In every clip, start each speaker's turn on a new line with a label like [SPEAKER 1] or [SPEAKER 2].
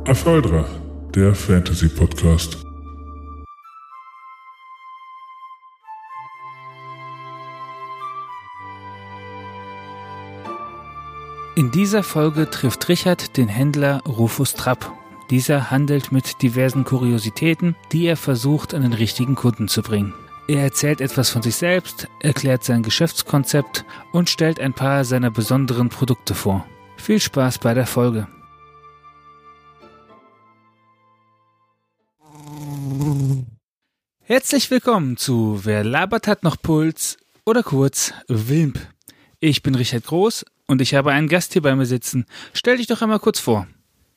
[SPEAKER 1] Apholdra, der Fantasy-Podcast.
[SPEAKER 2] In dieser Folge trifft Richard den Händler Rufus Trapp. Dieser handelt mit diversen Kuriositäten, die er versucht, an den richtigen Kunden zu bringen. Er erzählt etwas von sich selbst, erklärt sein Geschäftskonzept und stellt ein paar seiner besonderen Produkte vor. Viel Spaß bei der Folge. Herzlich willkommen zu Wer labert hat noch Puls oder kurz Wilmp. Ich bin Richard Groß und ich habe einen Gast hier bei mir sitzen. Stell dich doch einmal kurz vor.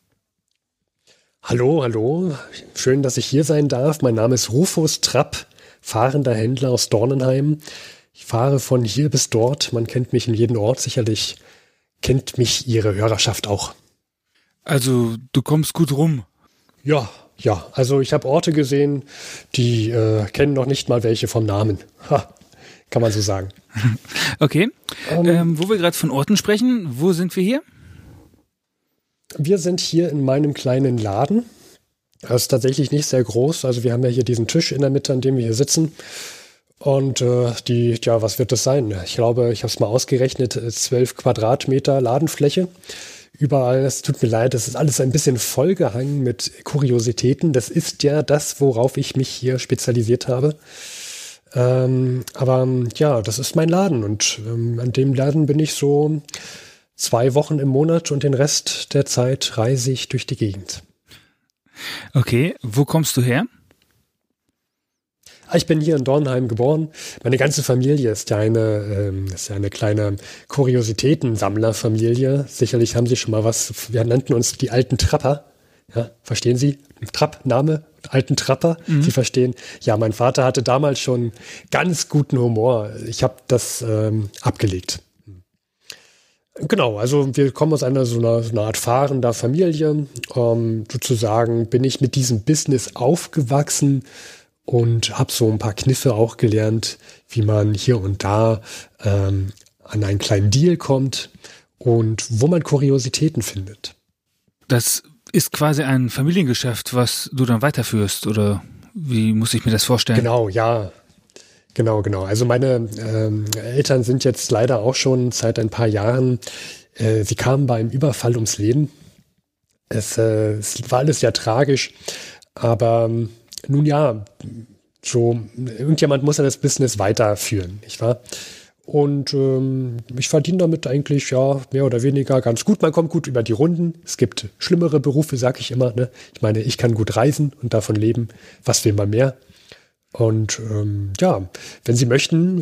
[SPEAKER 3] Hallo. Schön, dass ich hier sein darf. Mein Name ist Rufus Trapp, fahrender Händler aus Dornenheim. Ich fahre von hier bis dort. Man kennt mich in jedem Ort. Sicherlich kennt mich Ihre Hörerschaft auch.
[SPEAKER 2] Also, du kommst gut rum.
[SPEAKER 3] Ja. Also ich habe Orte gesehen, die kennen noch nicht mal welche vom Namen. Kann man so sagen.
[SPEAKER 2] Okay. Wo wir gerade von Orten sprechen, wo sind wir hier?
[SPEAKER 3] Wir sind hier in meinem kleinen Laden. Das ist tatsächlich nicht sehr groß. Also wir haben ja hier diesen Tisch in der Mitte, an dem wir hier sitzen. Und was wird das sein? Ich glaube, ich habe es mal ausgerechnet, 12 Quadratmeter Ladenfläche. Überall, es tut mir leid, das ist alles ein bisschen vollgehangen mit Kuriositäten. Das ist ja das, worauf ich mich hier spezialisiert habe. Das ist mein Laden und an dem Laden bin ich so 2 Wochen im Monat und den Rest der Zeit reise ich durch die Gegend.
[SPEAKER 2] Okay, wo kommst du her?
[SPEAKER 3] Ich bin hier in Dornheim geboren. Meine ganze Familie ist ja eine kleine Kuriositätensammlerfamilie. Sicherlich haben Sie schon mal was, wir nannten uns die alten Trapper. Ja, verstehen Sie? Trapp, Name, alten Trapper. Mhm. Sie verstehen. Ja, mein Vater hatte damals schon ganz guten Humor. Ich habe das abgelegt. Genau, also wir kommen aus einer Art fahrender Familie. Sozusagen bin ich mit diesem Business aufgewachsen und habe so ein paar Kniffe auch gelernt, wie man hier und da an einen kleinen Deal kommt und wo man Kuriositäten findet.
[SPEAKER 2] Das ist quasi ein Familiengeschäft, was du dann weiterführst, oder wie muss ich mir das vorstellen?
[SPEAKER 3] Genau, ja. Genau. Also meine Eltern sind jetzt leider auch schon seit ein paar Jahren, sie kamen bei einem Überfall ums Leben. Es war alles sehr tragisch, aber nun ja, so irgendjemand muss ja das Business weiterführen, nicht wahr? Und ich verdiene damit eigentlich ja mehr oder weniger ganz gut. Man kommt gut über die Runden. Es gibt schlimmere Berufe, sag ich immer. Ne? Ich meine, ich kann gut reisen und davon leben. Was will man mehr? Und wenn Sie möchten,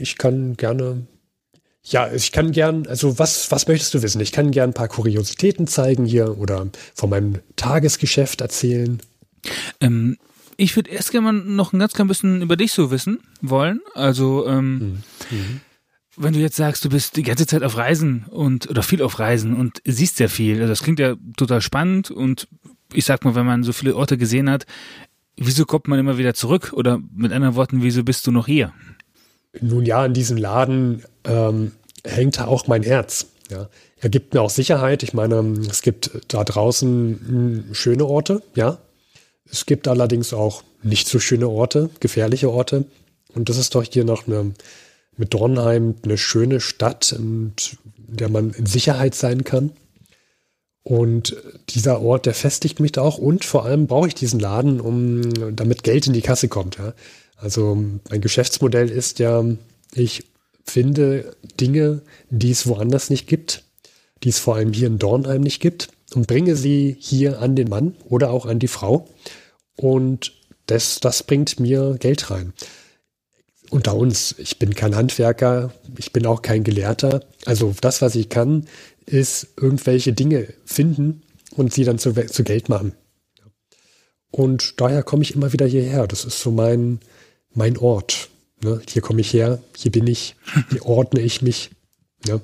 [SPEAKER 3] also was möchtest du wissen? Ich kann gern ein paar Kuriositäten zeigen hier oder von meinem Tagesgeschäft erzählen.
[SPEAKER 2] Ich würde erst gerne mal noch ein ganz klein bisschen über dich so wissen wollen. Also, wenn du jetzt sagst, du bist die ganze Zeit auf Reisen oder viel auf Reisen und siehst sehr viel, also das klingt ja total spannend und ich sag mal, wenn man so viele Orte gesehen hat, wieso kommt man immer wieder zurück? Oder mit anderen Worten, wieso bist du noch hier?
[SPEAKER 3] Nun ja, in diesem Laden hängt auch mein Herz. Ja. Er gibt mir auch Sicherheit. Ich meine, es gibt da draußen schöne Orte, ja. Es gibt allerdings auch nicht so schöne Orte, gefährliche Orte. Und das ist doch hier noch mit Dornheim eine schöne Stadt, in der man in Sicherheit sein kann. Und dieser Ort, der festigt mich da auch. Und vor allem brauche ich diesen Laden, damit Geld in die Kasse kommt. Ja. Also mein Geschäftsmodell ist ja, ich finde Dinge, die es woanders nicht gibt, die es vor allem hier in Dornheim nicht gibt, und bringe sie hier an den Mann oder auch an die Frau. Und das bringt mir Geld rein. Unter uns, ich bin kein Handwerker, ich bin auch kein Gelehrter. Also das, was ich kann, ist irgendwelche Dinge finden und sie dann zu Geld machen. Und daher komme ich immer wieder hierher. Das ist so mein Ort. Ne? Hier komme ich her, hier bin ich, hier ordne ich mich. Ne?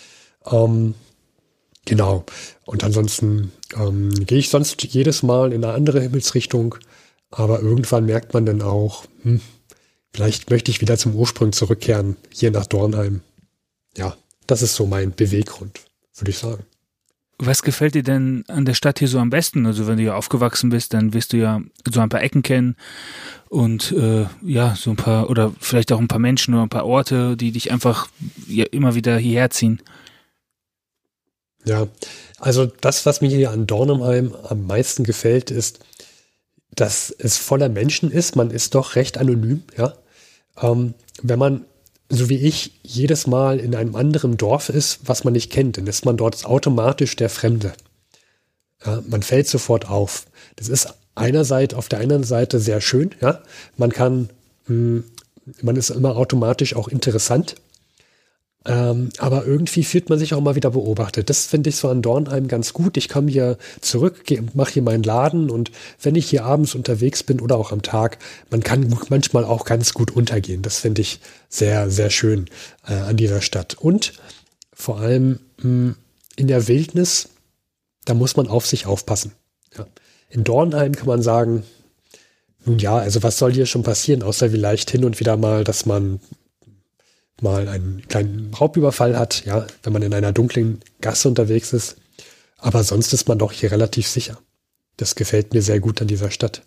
[SPEAKER 3] Genau. Und ansonsten gehe ich sonst jedes Mal in eine andere Himmelsrichtung. Aber irgendwann merkt man dann auch, vielleicht möchte ich wieder zum Ursprung zurückkehren, hier nach Dornheim. Ja, das ist so mein Beweggrund, würde ich sagen.
[SPEAKER 2] Was gefällt dir denn an der Stadt hier so am besten? Also wenn du hier aufgewachsen bist, dann wirst du ja so ein paar Ecken kennen und so ein paar, oder vielleicht auch ein paar Menschen oder ein paar Orte, die dich einfach immer wieder hierher ziehen.
[SPEAKER 3] Ja, also das, was mir hier an Dornheim am meisten gefällt, ist, dass es voller Menschen ist. Man ist doch recht anonym, ja. Wenn man, so wie ich, jedes Mal in einem anderen Dorf ist, was man nicht kennt, dann ist man dort automatisch der Fremde. Ja, man fällt sofort auf. Das ist auf der einen Seite sehr schön, ja. Man ist immer automatisch auch interessant. Aber irgendwie fühlt man sich auch mal wieder beobachtet. Das finde ich so an Dornheim ganz gut. Ich komme hier zurück, mache hier meinen Laden und wenn ich hier abends unterwegs bin oder auch am Tag, man kann manchmal auch ganz gut untergehen. Das finde ich sehr, sehr schön an dieser Stadt. Und vor allem in der Wildnis, da muss man auf sich aufpassen. Ja. In Dornheim kann man sagen, nun ja, also was soll hier schon passieren, außer vielleicht hin und wieder mal, dass man mal einen kleinen Raubüberfall hat, ja, wenn man in einer dunklen Gasse unterwegs ist. Aber sonst ist man doch hier relativ sicher. Das gefällt mir sehr gut an dieser Stadt.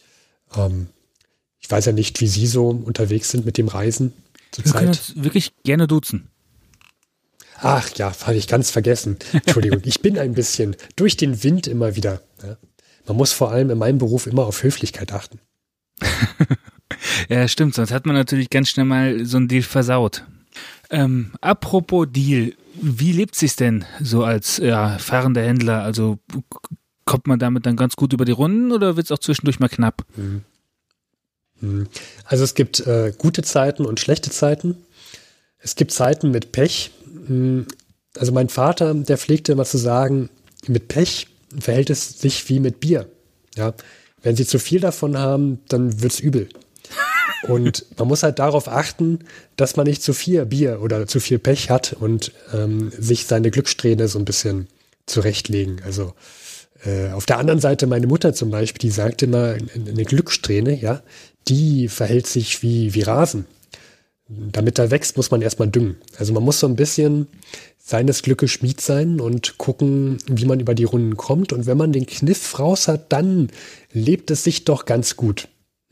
[SPEAKER 3] Ich weiß ja nicht, wie Sie so unterwegs sind mit dem Reisen zurzeit.
[SPEAKER 2] Wir können uns wirklich gerne duzen.
[SPEAKER 3] Ach ja, habe ich ganz vergessen. Entschuldigung, ich bin ein bisschen durch den Wind immer wieder. Ja. Man muss vor allem in meinem Beruf immer auf Höflichkeit achten.
[SPEAKER 2] Ja, stimmt, sonst hat man natürlich ganz schnell mal so einen Deal versaut. Apropos Deal, wie lebt sich's denn so als fahrender Händler? Also kommt man damit dann ganz gut über die Runden oder wird's auch zwischendurch mal knapp?
[SPEAKER 3] Also es gibt gute Zeiten und schlechte Zeiten. Es gibt Zeiten mit Pech. Also mein Vater, der pflegte immer zu sagen, mit Pech verhält es sich wie mit Bier. Ja, wenn Sie zu viel davon haben, dann wird's übel. Und man muss halt darauf achten, dass man nicht zu viel Bier oder zu viel Pech hat und sich seine Glückssträhne so ein bisschen zurechtlegen. Also auf der anderen Seite meine Mutter zum Beispiel, die sagte immer, eine Glückssträhne, ja, die verhält sich wie Rasen. Damit er wächst, muss man erstmal düngen. Also man muss so ein bisschen seines Glückes Schmied sein und gucken, wie man über die Runden kommt. Und wenn man den Kniff raus hat, dann lebt es sich doch ganz gut.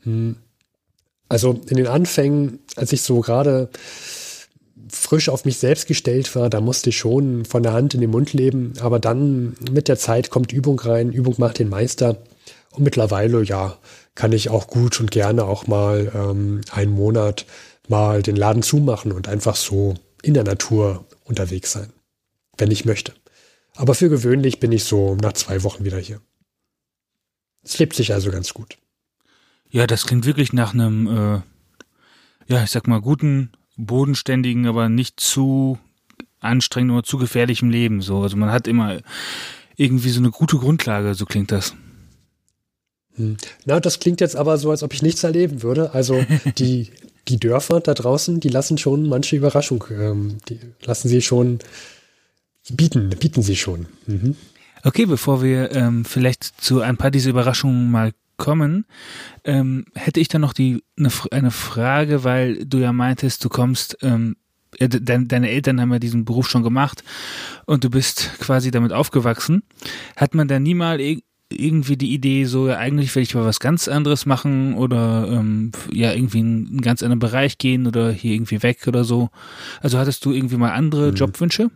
[SPEAKER 3] Also in den Anfängen, als ich so gerade frisch auf mich selbst gestellt war, da musste ich schon von der Hand in den Mund leben. Aber dann mit der Zeit kommt Übung rein. Übung macht den Meister. Und mittlerweile, ja, kann ich auch gut und gerne auch mal einen Monat mal den Laden zumachen und einfach so in der Natur unterwegs sein, wenn ich möchte. Aber für gewöhnlich bin ich so nach 2 Wochen wieder hier. Es lebt sich also ganz gut.
[SPEAKER 2] Ja, das klingt wirklich nach einem, ich sag mal, guten, bodenständigen, aber nicht zu anstrengenden oder zu gefährlichem Leben. So. Also man hat immer irgendwie so eine gute Grundlage, so klingt das.
[SPEAKER 3] Na, das klingt jetzt aber so, als ob ich nichts erleben würde. Also die Dörfer da draußen, die lassen schon manche Überraschung, die lassen sie schon, bieten sie schon. Mhm.
[SPEAKER 2] Okay, bevor wir vielleicht zu ein paar dieser Überraschungen mal kommen, hätte ich dann noch eine Frage, weil du ja meintest, du kommst, deine Eltern haben ja diesen Beruf schon gemacht und du bist quasi damit aufgewachsen. Hat man da nie mal irgendwie die Idee, so ja, eigentlich will ich mal was ganz anderes machen oder irgendwie in einen ganz anderen Bereich gehen oder hier irgendwie weg oder so? Also hattest du irgendwie mal andere Jobwünsche?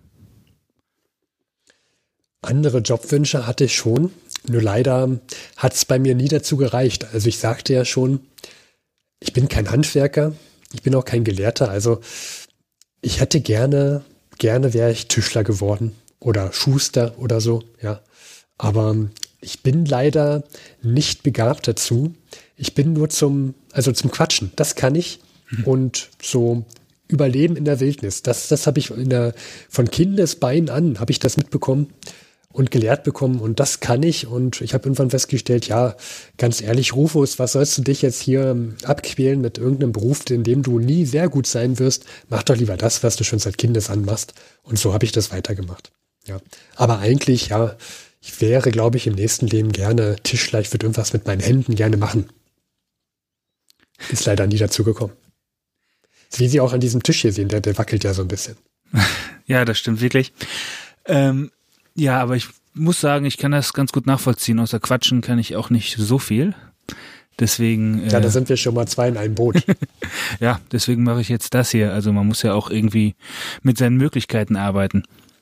[SPEAKER 3] Andere Jobwünsche hatte ich schon, nur leider hat es bei mir nie dazu gereicht. Also ich sagte ja schon, ich bin kein Handwerker, ich bin auch kein Gelehrter, also ich hätte gerne wäre ich Tischler geworden oder Schuster oder so, ja. Aber ich bin leider nicht begabt dazu. Ich bin nur zum Quatschen. Das kann ich. Und so Überleben in der Wildnis. Das habe ich von Kindesbein an habe ich das mitbekommen und gelehrt bekommen. Und das kann ich. Und ich habe irgendwann festgestellt, ja, ganz ehrlich, Rufus, was sollst du dich jetzt hier abquälen mit irgendeinem Beruf, in dem du nie sehr gut sein wirst? Mach doch lieber das, was du schon seit Kindes an machst. Und so habe ich das weitergemacht. Ja. Aber eigentlich, ja, ich wäre, glaube ich, im nächsten Leben gerne Tischler. Ich würde irgendwas mit meinen Händen gerne machen. Ist leider nie dazu gekommen. Wie Sie auch an diesem Tisch hier sehen, der wackelt ja so ein bisschen.
[SPEAKER 2] Ja, das stimmt wirklich. Ja, aber ich muss sagen, ich kann das ganz gut nachvollziehen. Außer Quatschen kann ich auch nicht so viel. Deswegen.
[SPEAKER 3] Ja, da sind wir schon mal 2 in einem Boot.
[SPEAKER 2] Ja, deswegen mache ich jetzt das hier. Also man muss ja auch irgendwie mit seinen Möglichkeiten arbeiten.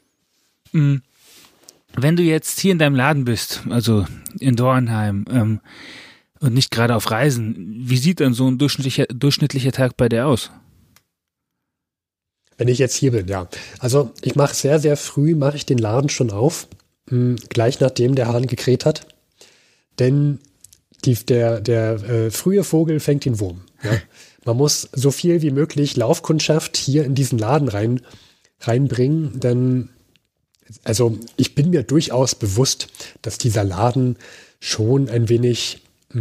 [SPEAKER 2] Wenn du jetzt hier in deinem Laden bist, also in Dornheim, und nicht gerade auf Reisen, wie sieht dann so ein durchschnittlicher Tag bei dir aus?
[SPEAKER 3] Wenn ich jetzt hier bin, ja. Also ich mache sehr, sehr früh, mache ich den Laden schon auf, gleich nachdem der Hahn gekräht hat. Denn der frühe Vogel fängt den Wurm. Ja. Man muss so viel wie möglich Laufkundschaft hier in diesen Laden reinbringen, denn also ich bin mir durchaus bewusst, dass dieser Laden schon ein wenig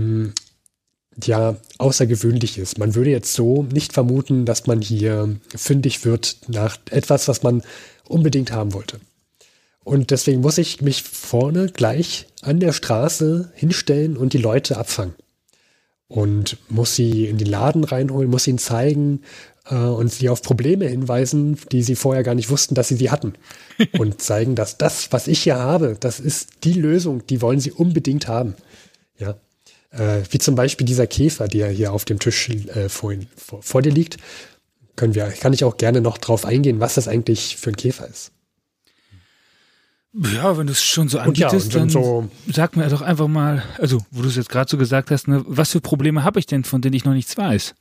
[SPEAKER 3] außergewöhnlich ist. Man würde jetzt so nicht vermuten, dass man hier fündig wird nach etwas, was man unbedingt haben wollte. Und deswegen muss ich mich vorne gleich an der Straße hinstellen und die Leute abfangen. Und muss sie in den Laden reinholen, muss ihnen zeigen und sie auf Probleme hinweisen, die sie vorher gar nicht wussten, dass sie hatten. Und zeigen, dass das, was ich hier habe, das ist die Lösung, die wollen sie unbedingt haben. Ja. Wie zum Beispiel dieser Käfer, der hier auf dem Tisch vor dir liegt. Kann ich auch gerne noch drauf eingehen, was das eigentlich für ein Käfer ist.
[SPEAKER 2] Ja, wenn du es schon so anbietest, dann sag mir doch einfach mal, also wo du es jetzt gerade so gesagt hast, ne, was für Probleme habe ich denn, von denen ich noch nichts weiß?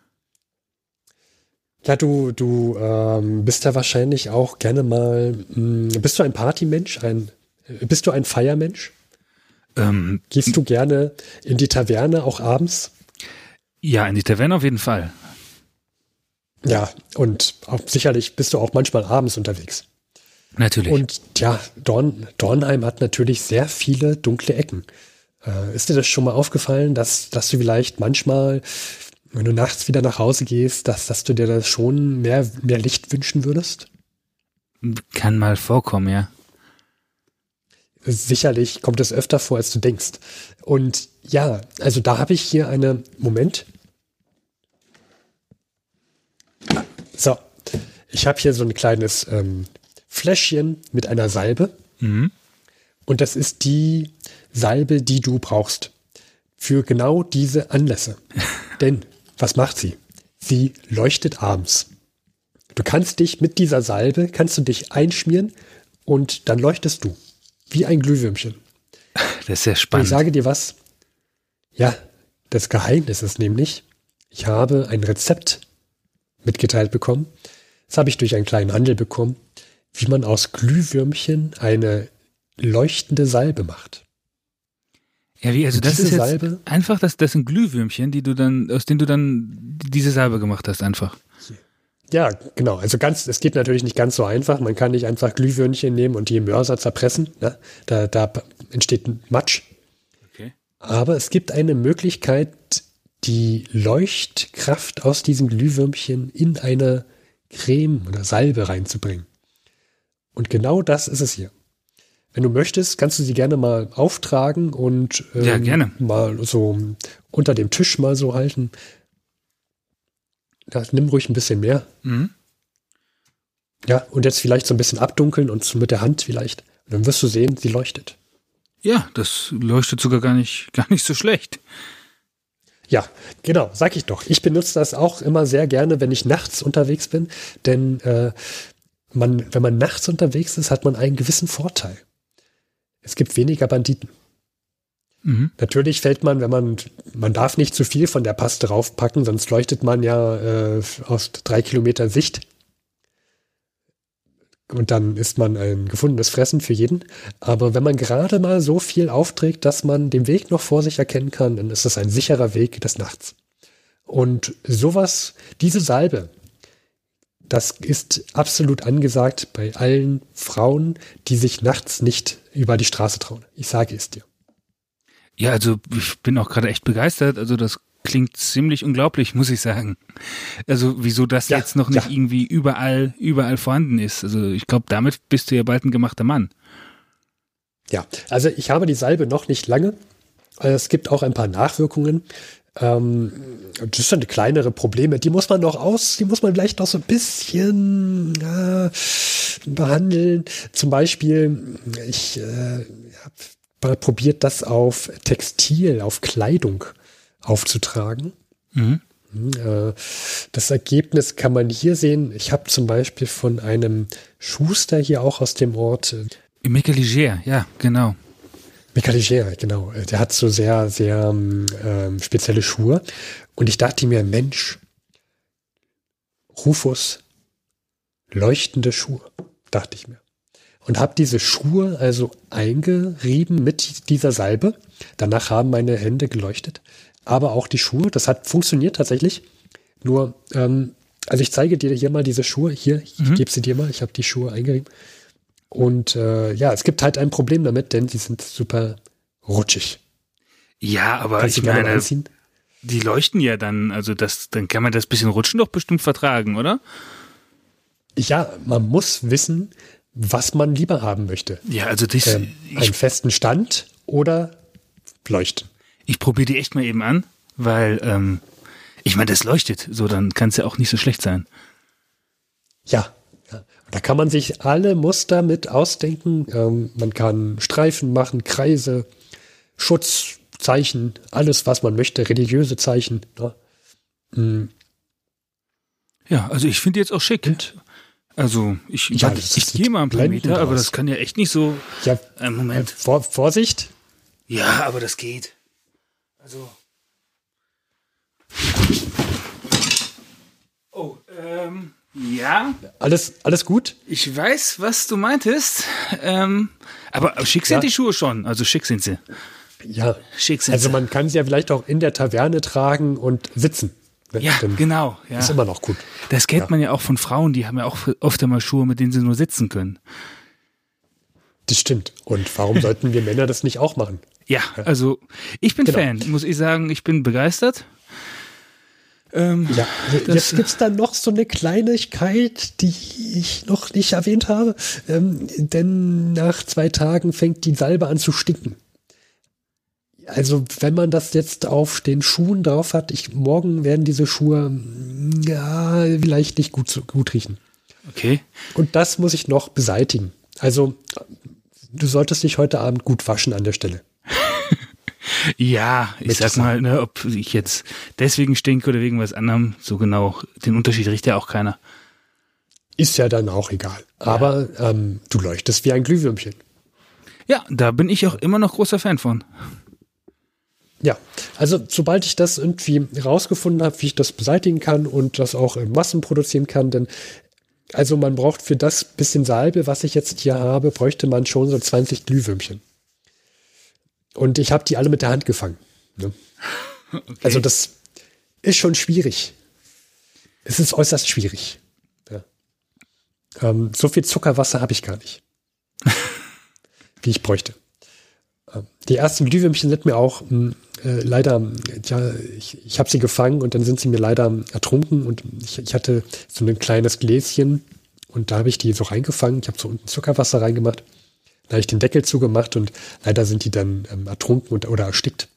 [SPEAKER 3] Ja, du bist ja wahrscheinlich auch gerne mal, bist du ein Partymensch, bist du ein Feiermensch? Gehst du gerne in die Taverne, auch abends?
[SPEAKER 2] Ja, in die Taverne auf jeden Fall.
[SPEAKER 3] Ja, und sicherlich bist du auch manchmal abends unterwegs.
[SPEAKER 2] Natürlich.
[SPEAKER 3] Und ja, Dornheim hat natürlich sehr viele dunkle Ecken. Ist dir das schon mal aufgefallen, dass du vielleicht manchmal, wenn du nachts wieder nach Hause gehst, dass du dir das schon mehr Licht wünschen würdest?
[SPEAKER 2] Kann mal vorkommen, ja.
[SPEAKER 3] Sicherlich kommt es öfter vor, als du denkst. Und ja, also da habe ich hier Moment. So, ich habe hier so ein kleines Fläschchen mit einer Salbe. Mhm. Und das ist die Salbe, die du brauchst für genau diese Anlässe. Denn, was macht sie? Sie leuchtet abends. Du kannst dich mit dieser Salbe, einschmieren und dann leuchtest du. Wie ein Glühwürmchen.
[SPEAKER 2] Das ist sehr spannend.
[SPEAKER 3] Und ich sage dir was. Ja, das Geheimnis ist nämlich, ich habe ein Rezept mitgeteilt bekommen. Das habe ich durch einen kleinen Handel bekommen, wie man aus Glühwürmchen eine leuchtende Salbe macht.
[SPEAKER 2] Ja, wie, also
[SPEAKER 3] und
[SPEAKER 2] das ist jetzt
[SPEAKER 3] Salbe,
[SPEAKER 2] einfach, das sind Glühwürmchen, aus denen du dann diese Salbe gemacht hast, einfach.
[SPEAKER 3] Ja, genau. Also es geht natürlich nicht ganz so einfach. Man kann nicht einfach Glühwürmchen nehmen und die im Mörser zerpressen. Ne? Da entsteht ein Matsch.
[SPEAKER 2] Okay.
[SPEAKER 3] Aber es gibt eine Möglichkeit, die Leuchtkraft aus diesem Glühwürmchen in eine Creme oder Salbe reinzubringen. Und genau das ist es hier. Wenn du möchtest, kannst du sie gerne mal auftragen und
[SPEAKER 2] ja, gerne.
[SPEAKER 3] Mal so unter dem Tisch mal so halten. Ja, nimm ruhig ein bisschen mehr.
[SPEAKER 2] Mhm.
[SPEAKER 3] Ja, und jetzt vielleicht so ein bisschen abdunkeln und so mit der Hand vielleicht. Und dann wirst du sehen, sie leuchtet.
[SPEAKER 2] Ja, das leuchtet sogar gar nicht so schlecht.
[SPEAKER 3] Ja, genau, sag ich doch. Ich benutze das auch immer sehr gerne, wenn ich nachts unterwegs bin. Denn wenn man nachts unterwegs ist, hat man einen gewissen Vorteil. Es gibt weniger Banditen.
[SPEAKER 2] Mhm.
[SPEAKER 3] Natürlich fällt man darf nicht zu viel von der Paste raufpacken, sonst leuchtet man ja aus 3 Kilometer Sicht. Und dann ist man ein gefundenes Fressen für jeden. Aber wenn man gerade mal so viel aufträgt, dass man den Weg noch vor sich erkennen kann, dann ist das ein sicherer Weg des Nachts. Und diese Salbe, das ist absolut angesagt bei allen Frauen, die sich nachts nicht über die Straße trauen. Ich sage es dir.
[SPEAKER 2] Ja, also ich bin auch gerade echt begeistert. Also das klingt ziemlich unglaublich, muss ich sagen. Also wieso das jetzt noch nicht irgendwie überall vorhanden ist. Also ich glaube, damit bist du ja bald ein gemachter Mann.
[SPEAKER 3] Ja, also ich habe die Salbe noch nicht lange. Es gibt auch ein paar Nachwirkungen. Das sind kleinere Probleme. Die muss man vielleicht noch so ein bisschen behandeln. Zum Beispiel, ich habe mal probiert, das auf Textil, auf Kleidung aufzutragen.
[SPEAKER 2] Mhm.
[SPEAKER 3] Das Ergebnis kann man hier sehen. Ich habe zum Beispiel von einem Schuster hier auch aus dem Ort.
[SPEAKER 2] Mécaliger, ja, genau.
[SPEAKER 3] Mécaliger, genau. Der hat so sehr, sehr spezielle Schuhe. Und ich dachte mir, Mensch, Rufus, leuchtende Schuhe, dachte ich mir. Und habe diese Schuhe also eingerieben mit dieser Salbe. Danach haben meine Hände geleuchtet. Aber auch die Schuhe, das hat funktioniert tatsächlich. Nur, also ich zeige dir hier mal diese Schuhe. Hier, ich gebe sie dir mal. Ich habe die Schuhe eingerieben. Und ja, es gibt halt ein Problem damit, denn sie sind super rutschig.
[SPEAKER 2] Ja, aber
[SPEAKER 3] Kannst
[SPEAKER 2] ich
[SPEAKER 3] du gerne
[SPEAKER 2] meine,
[SPEAKER 3] anziehen?
[SPEAKER 2] die leuchten ja dann, also dann kann man das bisschen Rutschen doch bestimmt vertragen, oder?
[SPEAKER 3] Ja, man muss wissen, was man lieber haben möchte.
[SPEAKER 2] Ja, also das,
[SPEAKER 3] Einen festen Stand oder leuchten.
[SPEAKER 2] ich probiere die echt mal eben an, weil, ich meine, das leuchtet, so dann kann es ja auch nicht so schlecht sein.
[SPEAKER 3] Ja. Da kann man sich alle Muster mit ausdenken. Man kann Streifen machen, Kreise, Schutzzeichen, alles, was man möchte, religiöse Zeichen. Ne?
[SPEAKER 2] Ja, also ich finde die jetzt auch schick. Also ich gehe mal ein paar Meter, aber das kann ja echt nicht so.
[SPEAKER 3] Ja,
[SPEAKER 2] Moment.
[SPEAKER 3] Vorsicht.
[SPEAKER 2] Ja, aber das geht. Also. Oh, ja.
[SPEAKER 3] Alles gut?
[SPEAKER 2] Ich weiß, was du meintest. Aber schick sind die Schuhe schon. Also schick sind sie.
[SPEAKER 3] Ja.
[SPEAKER 2] Schick sind
[SPEAKER 3] Also
[SPEAKER 2] sie.
[SPEAKER 3] man kann sie ja vielleicht auch in der Taverne tragen und sitzen.
[SPEAKER 2] Ja, genau. Ja.
[SPEAKER 3] Ist immer noch gut.
[SPEAKER 2] Das kennt man ja auch von Frauen, die haben ja auch oft einmal Schuhe, mit denen sie nur sitzen können.
[SPEAKER 3] Das stimmt. Und warum sollten wir Männer das nicht auch machen?
[SPEAKER 2] Ja, also ich bin Fan, muss ich sagen, ich bin begeistert.
[SPEAKER 3] Ja, jetzt gibt's da noch so eine Kleinigkeit, die ich noch nicht erwähnt habe. Denn nach 2 Tagen fängt die Salbe an zu stinken. Also wenn man das jetzt auf den Schuhen drauf hat, morgen werden diese Schuhe ja vielleicht nicht gut riechen.
[SPEAKER 2] Okay.
[SPEAKER 3] Und das muss ich noch beseitigen. Also du solltest dich heute Abend gut waschen an der Stelle.
[SPEAKER 2] Ja, ich sag mal, ne, ob ich jetzt deswegen stinke oder wegen was anderem, so genau, den Unterschied riecht ja auch keiner.
[SPEAKER 3] Ist ja dann auch egal. Aber du leuchtest wie ein Glühwürmchen.
[SPEAKER 2] Ja, da bin ich auch immer noch großer Fan von.
[SPEAKER 3] Ja, also sobald ich das irgendwie rausgefunden habe, wie ich das beseitigen kann und das auch in Massen produzieren kann, denn also man braucht für das bisschen Salbe, was ich jetzt hier habe, bräuchte man schon so 20 Glühwürmchen. Und ich habe die alle mit der Hand gefangen. Ne? Okay. Also das ist schon schwierig. Es ist äußerst schwierig. Ja. So viel Zuckerwasser habe ich gar nicht, wie ich bräuchte. Die ersten Glühwürmchen sind mir auch leider, ja, ich habe sie gefangen und dann sind sie mir leider ertrunken und ich hatte so ein kleines Gläschen und da habe ich die so reingefangen. Ich habe so unten Zuckerwasser reingemacht. Da habe ich den Deckel zugemacht und leider sind die dann ertrunken oder erstickt.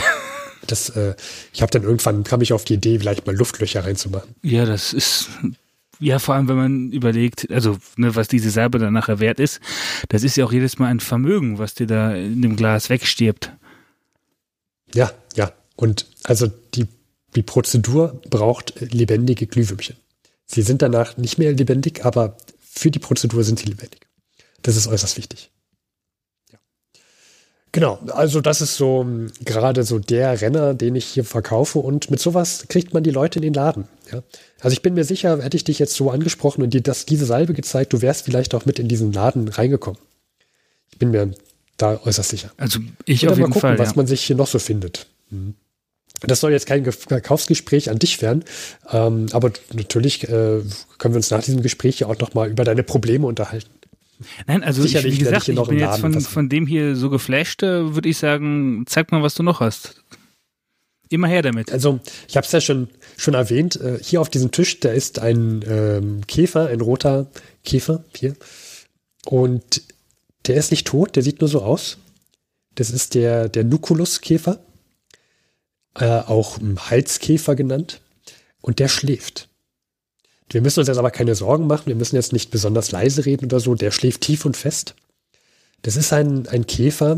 [SPEAKER 3] Ich habe dann irgendwann, kam ich auf die Idee, vielleicht mal Luftlöcher reinzumachen.
[SPEAKER 2] Ja, das ist, ja, vor allem, wenn man überlegt, also, ne, was diese Salbe dann nachher wert ist, das ist ja auch jedes Mal ein Vermögen, was dir da in dem Glas wegstirbt.
[SPEAKER 3] Ja. Und also die Prozedur braucht lebendige Glühwürmchen. Sie sind danach nicht mehr lebendig, aber für die Prozedur sind sie lebendig. Das ist äußerst wichtig. Ja. Genau, also das ist so gerade so der Renner, den ich hier verkaufe und mit sowas kriegt man die Leute in den Laden. Ja. Also ich bin mir sicher, hätte ich dich jetzt so angesprochen und dir diese Salbe gezeigt, du wärst vielleicht auch mit in diesen Laden reingekommen. Ich bin mir da äußerst sicher.
[SPEAKER 2] Also ich
[SPEAKER 3] und
[SPEAKER 2] auf jeden
[SPEAKER 3] mal gucken,
[SPEAKER 2] Fall,
[SPEAKER 3] was man sich hier noch so findet. Das soll jetzt kein Verkaufsgespräch an dich werden, aber natürlich können wir uns nach diesem Gespräch ja auch noch mal über deine Probleme unterhalten.
[SPEAKER 2] Nein, also wie gesagt, ich bin jetzt von dem hier so geflasht, würde ich sagen, zeig mal, was du noch hast. Immer her damit.
[SPEAKER 3] Also ich habe es ja schon erwähnt, hier auf diesem Tisch, da ist ein Käfer, ein roter Käfer hier und der ist nicht tot, der sieht nur so aus. Das ist der Nuculus-Käfer, auch Halskäfer genannt und der schläft. Wir müssen uns jetzt aber keine Sorgen machen. Wir müssen jetzt nicht besonders leise reden oder so. Der schläft tief und fest. Das ist ein Käfer,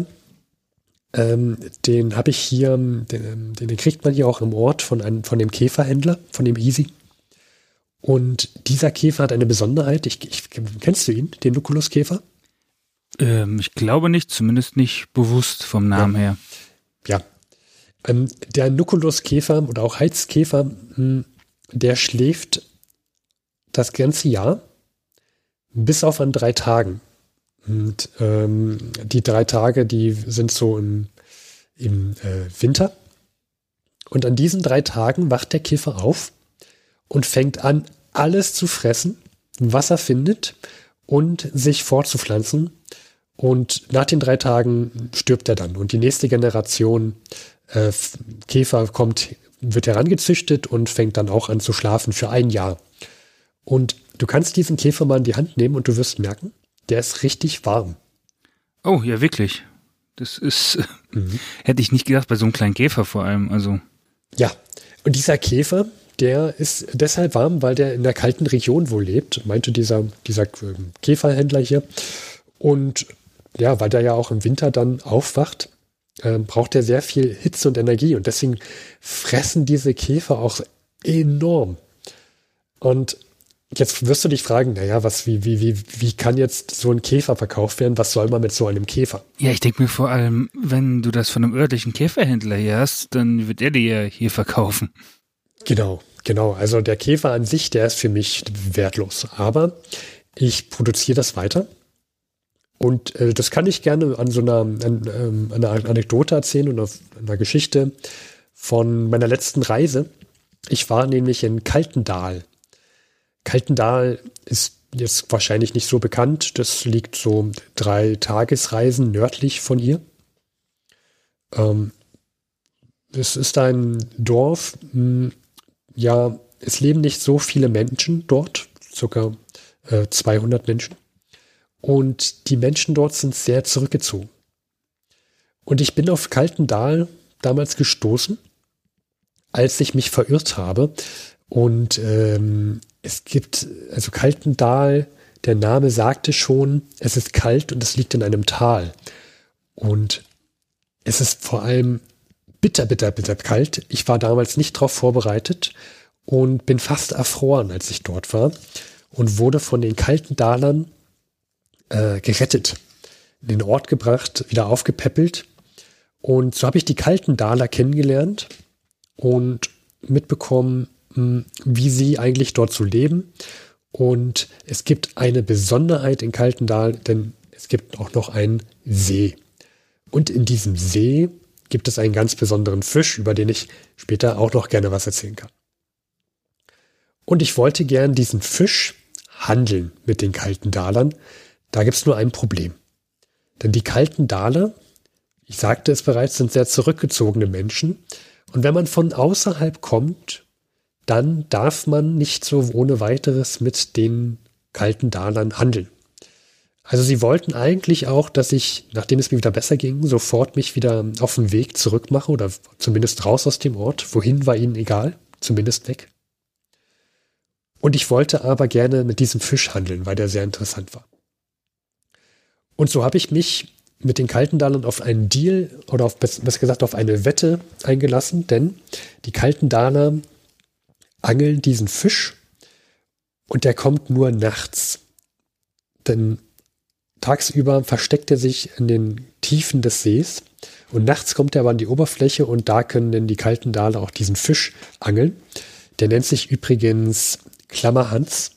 [SPEAKER 3] den habe ich hier, den kriegt man hier auch im Ort von dem Käferhändler, von dem Easy. Und dieser Käfer hat eine Besonderheit. Kennst du ihn, den Nukuluskäfer?
[SPEAKER 2] Ich glaube nicht, zumindest nicht bewusst vom Namen her.
[SPEAKER 3] Ja. Der Nukuluskäfer oder auch Heizkäfer, der schläft das ganze Jahr bis auf an 3 Tagen. Und die 3 Tage, die sind so im Winter. Und an diesen 3 Tagen wacht der Käfer auf und fängt an, alles zu fressen, was er findet und sich fortzupflanzen. Und nach den 3 Tagen stirbt er dann. Und die nächste Generation Käfer wird herangezüchtet und fängt dann auch an zu schlafen für 1 Jahr. Und du kannst diesen Käfer mal in die Hand nehmen und du wirst merken, der ist richtig warm.
[SPEAKER 2] Oh, ja, wirklich. Das ist, hätte ich nicht gedacht, bei so einem kleinen Käfer vor allem. Also.
[SPEAKER 3] Ja, und dieser Käfer, der ist deshalb warm, weil der in der kalten Region wohl lebt, meinte dieser Käferhändler hier. Und ja, weil der ja auch im Winter dann aufwacht, braucht er sehr viel Hitze und Energie. Und deswegen fressen diese Käfer auch enorm. Und jetzt wirst du dich fragen, naja, wie kann jetzt so ein Käfer verkauft werden? Was soll man mit so einem Käfer?
[SPEAKER 2] Ja, ich denke mir vor allem, wenn du das von einem örtlichen Käferhändler hier hast, dann wird er dir ja hier verkaufen.
[SPEAKER 3] Genau. Also der Käfer an sich, der ist für mich wertlos. Aber ich produziere das weiter. Und das kann ich gerne an so einer Anekdote erzählen und auf einer Geschichte von meiner letzten Reise. Ich war nämlich in Kaltendal. Kaltendal ist jetzt wahrscheinlich nicht so bekannt. Das liegt so 3 Tagesreisen nördlich von hier. Es ist ein Dorf. Ja, es leben nicht so viele Menschen dort. Circa 200 Menschen. Und die Menschen dort sind sehr zurückgezogen. Und ich bin auf Kaltendal damals gestoßen, als ich mich verirrt habe. Und es gibt, also Kaltendal, der Name sagte schon, es ist kalt und es liegt in einem Tal. Und es ist vor allem bitter kalt. Ich war damals nicht darauf vorbereitet und bin fast erfroren, als ich dort war. Und wurde von den Kaltendalern gerettet, in den Ort gebracht, wieder aufgepäppelt. Und so habe ich die Kaltendaler kennengelernt und mitbekommen, wie sie eigentlich dort so leben. Und es gibt eine Besonderheit in Kaltendal, denn es gibt auch noch einen See. Und in diesem See gibt es einen ganz besonderen Fisch, über den ich später auch noch gerne was erzählen kann. Und ich wollte gern diesen Fisch handeln mit den Kaltendalern. Da gibt es nur ein Problem. Denn die Kaltendaler, ich sagte es bereits, sind sehr zurückgezogene Menschen. Und wenn man von außerhalb kommt, dann darf man nicht so ohne weiteres mit den Kaltendalern handeln. Also sie wollten eigentlich auch, dass ich, nachdem es mir wieder besser ging, sofort mich wieder auf den Weg zurück mache oder zumindest raus aus dem Ort. Wohin war ihnen egal, zumindest weg. Und ich wollte aber gerne mit diesem Fisch handeln, weil der sehr interessant war. Und so habe ich mich mit den Kaltendalern auf einen Deal oder besser gesagt auf eine Wette eingelassen, denn die Kaltendaler angeln diesen Fisch und der kommt nur nachts. Denn tagsüber versteckt er sich in den Tiefen des Sees und nachts kommt er aber an die Oberfläche und da können dann die Kaltendaler auch diesen Fisch angeln. Der nennt sich übrigens Klammerhans.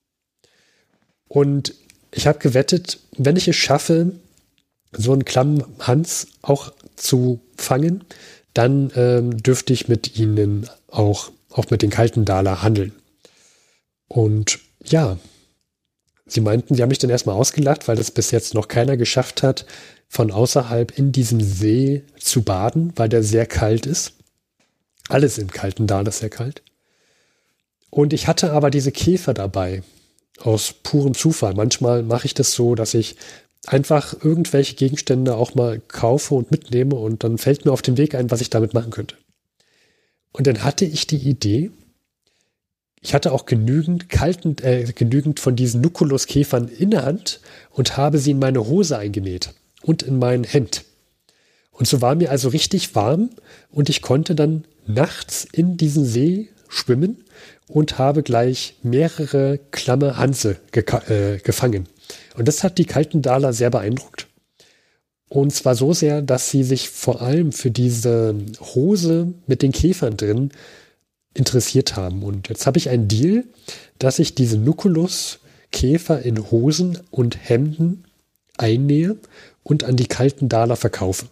[SPEAKER 3] Und ich habe gewettet, wenn ich es schaffe, so einen Klammhans auch zu fangen, dann dürfte ich mit ihnen auch mit den Kaltendaler handeln. Und ja, sie meinten, sie haben mich dann erstmal ausgelacht, weil das bis jetzt noch keiner geschafft hat, von außerhalb in diesem See zu baden, weil der sehr kalt ist. Alles im Kaltendal ist sehr kalt. Und ich hatte aber diese Käfer dabei, aus purem Zufall. Manchmal mache ich das so, dass ich einfach irgendwelche Gegenstände auch mal kaufe und mitnehme und dann fällt mir auf den Weg ein, was ich damit machen könnte. Und dann hatte ich die Idee, Ich hatte auch genügend von diesen Nukuluskäfern in der Hand und habe sie in meine Hose eingenäht und in mein Hemd. Und so war mir also richtig warm und ich konnte dann nachts in diesen See schwimmen und habe gleich mehrere klamme Hanse gefangen. Und das hat die Kaltendaler sehr beeindruckt. Und zwar so sehr, dass sie sich vor allem für diese Hose mit den Käfern drin interessiert haben. Und jetzt habe ich einen Deal, dass ich diese Nukuluskäfer in Hosen und Hemden einnähe und an die Kaltendaler verkaufe.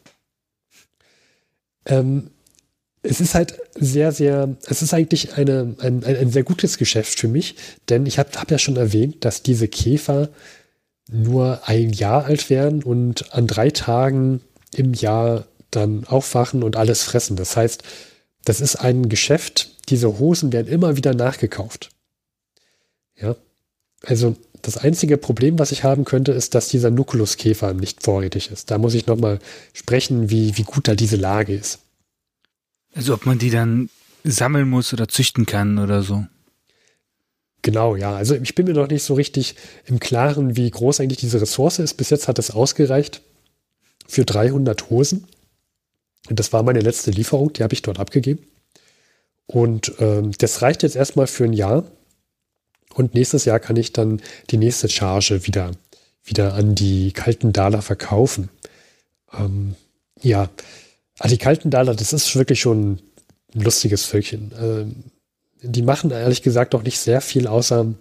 [SPEAKER 3] Es ist halt es ist eigentlich ein sehr gutes Geschäft für mich, denn ich hab ja schon erwähnt, dass diese Käfer nur ein Jahr alt werden und an 3 Tagen im Jahr dann aufwachen und alles fressen. Das heißt, das ist ein Geschäft, diese Hosen werden immer wieder nachgekauft. Ja, also das einzige Problem, was ich haben könnte, ist, dass dieser Nukuluskäfer nicht vorrätig ist. Da muss ich nochmal sprechen, wie gut da diese Lage ist.
[SPEAKER 2] Also ob man die dann sammeln muss oder züchten kann oder so.
[SPEAKER 3] Genau, ja. Also ich bin mir noch nicht so richtig im Klaren, wie groß eigentlich diese Ressource ist. Bis jetzt hat es ausgereicht für 300 Hosen. Und das war meine letzte Lieferung, die habe ich dort abgegeben. Und das reicht jetzt erstmal für ein Jahr. Und nächstes Jahr kann ich dann die nächste Charge wieder an die Kaltendaler verkaufen. Ja, also die Kaltendaler, das ist wirklich schon ein lustiges Völkchen. Die machen ehrlich gesagt auch nicht sehr viel außer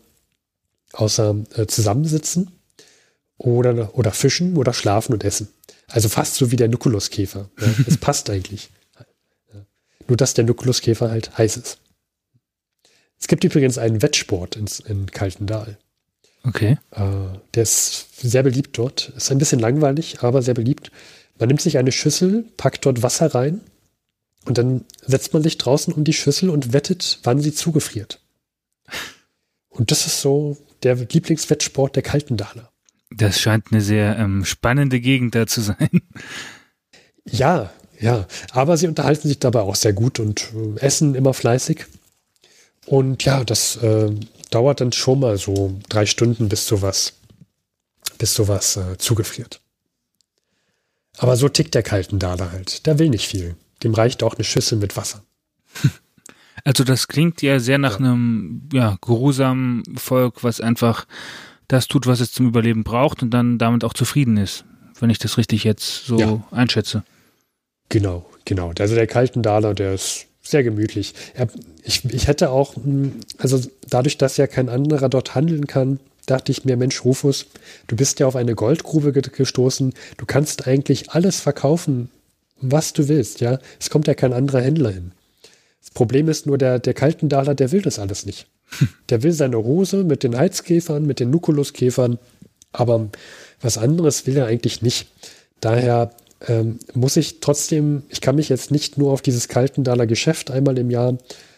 [SPEAKER 3] zusammensitzen oder fischen oder schlafen und essen. Also fast so wie der Nukuluskäfer. Ja, es passt eigentlich. Ja. Nur, dass der Nukuluskäfer halt heiß ist. Es gibt übrigens einen Wettsport in Kaltendal.
[SPEAKER 2] Okay.
[SPEAKER 3] Der ist sehr beliebt dort. Ist ein bisschen langweilig, aber sehr beliebt. Man nimmt sich eine Schüssel, packt dort Wasser rein und dann setzt man sich draußen um die Schüssel und wettet, wann sie zugefriert. Und das ist so der Lieblingswettsport der Kaltendaler.
[SPEAKER 2] Das scheint eine sehr spannende Gegend da zu sein.
[SPEAKER 3] Ja. Aber sie unterhalten sich dabei auch sehr gut und essen immer fleißig. Und ja, das dauert dann schon mal so 3 Stunden, bis sowas zugefriert. Aber so tickt der Kaltendaler halt. Der will nicht viel. Dem reicht auch eine Schüssel mit Wasser.
[SPEAKER 2] Also das klingt ja sehr nach einem geruhsamen Volk, was einfach das tut, was es zum Überleben braucht und dann damit auch zufrieden ist, wenn ich das richtig jetzt so einschätze. Genau.
[SPEAKER 3] Also der Kaltendaler, der ist sehr gemütlich. Ich hätte auch, also dadurch, dass ja kein anderer dort handeln kann, dachte ich mir, Mensch, Rufus, du bist ja auf eine Goldgrube gestoßen. Du kannst eigentlich alles verkaufen, was du willst, ja. Es kommt ja kein anderer Händler hin. Das Problem ist nur, der Kaltendaler, der will das alles nicht. Der will seine Hose mit den Heizkäfern, mit den Nukuluskäfern, aber was anderes will er eigentlich nicht. Daher muss ich trotzdem, ich kann mich jetzt nicht nur auf dieses Kaltendaler Geschäft einmal im Jahr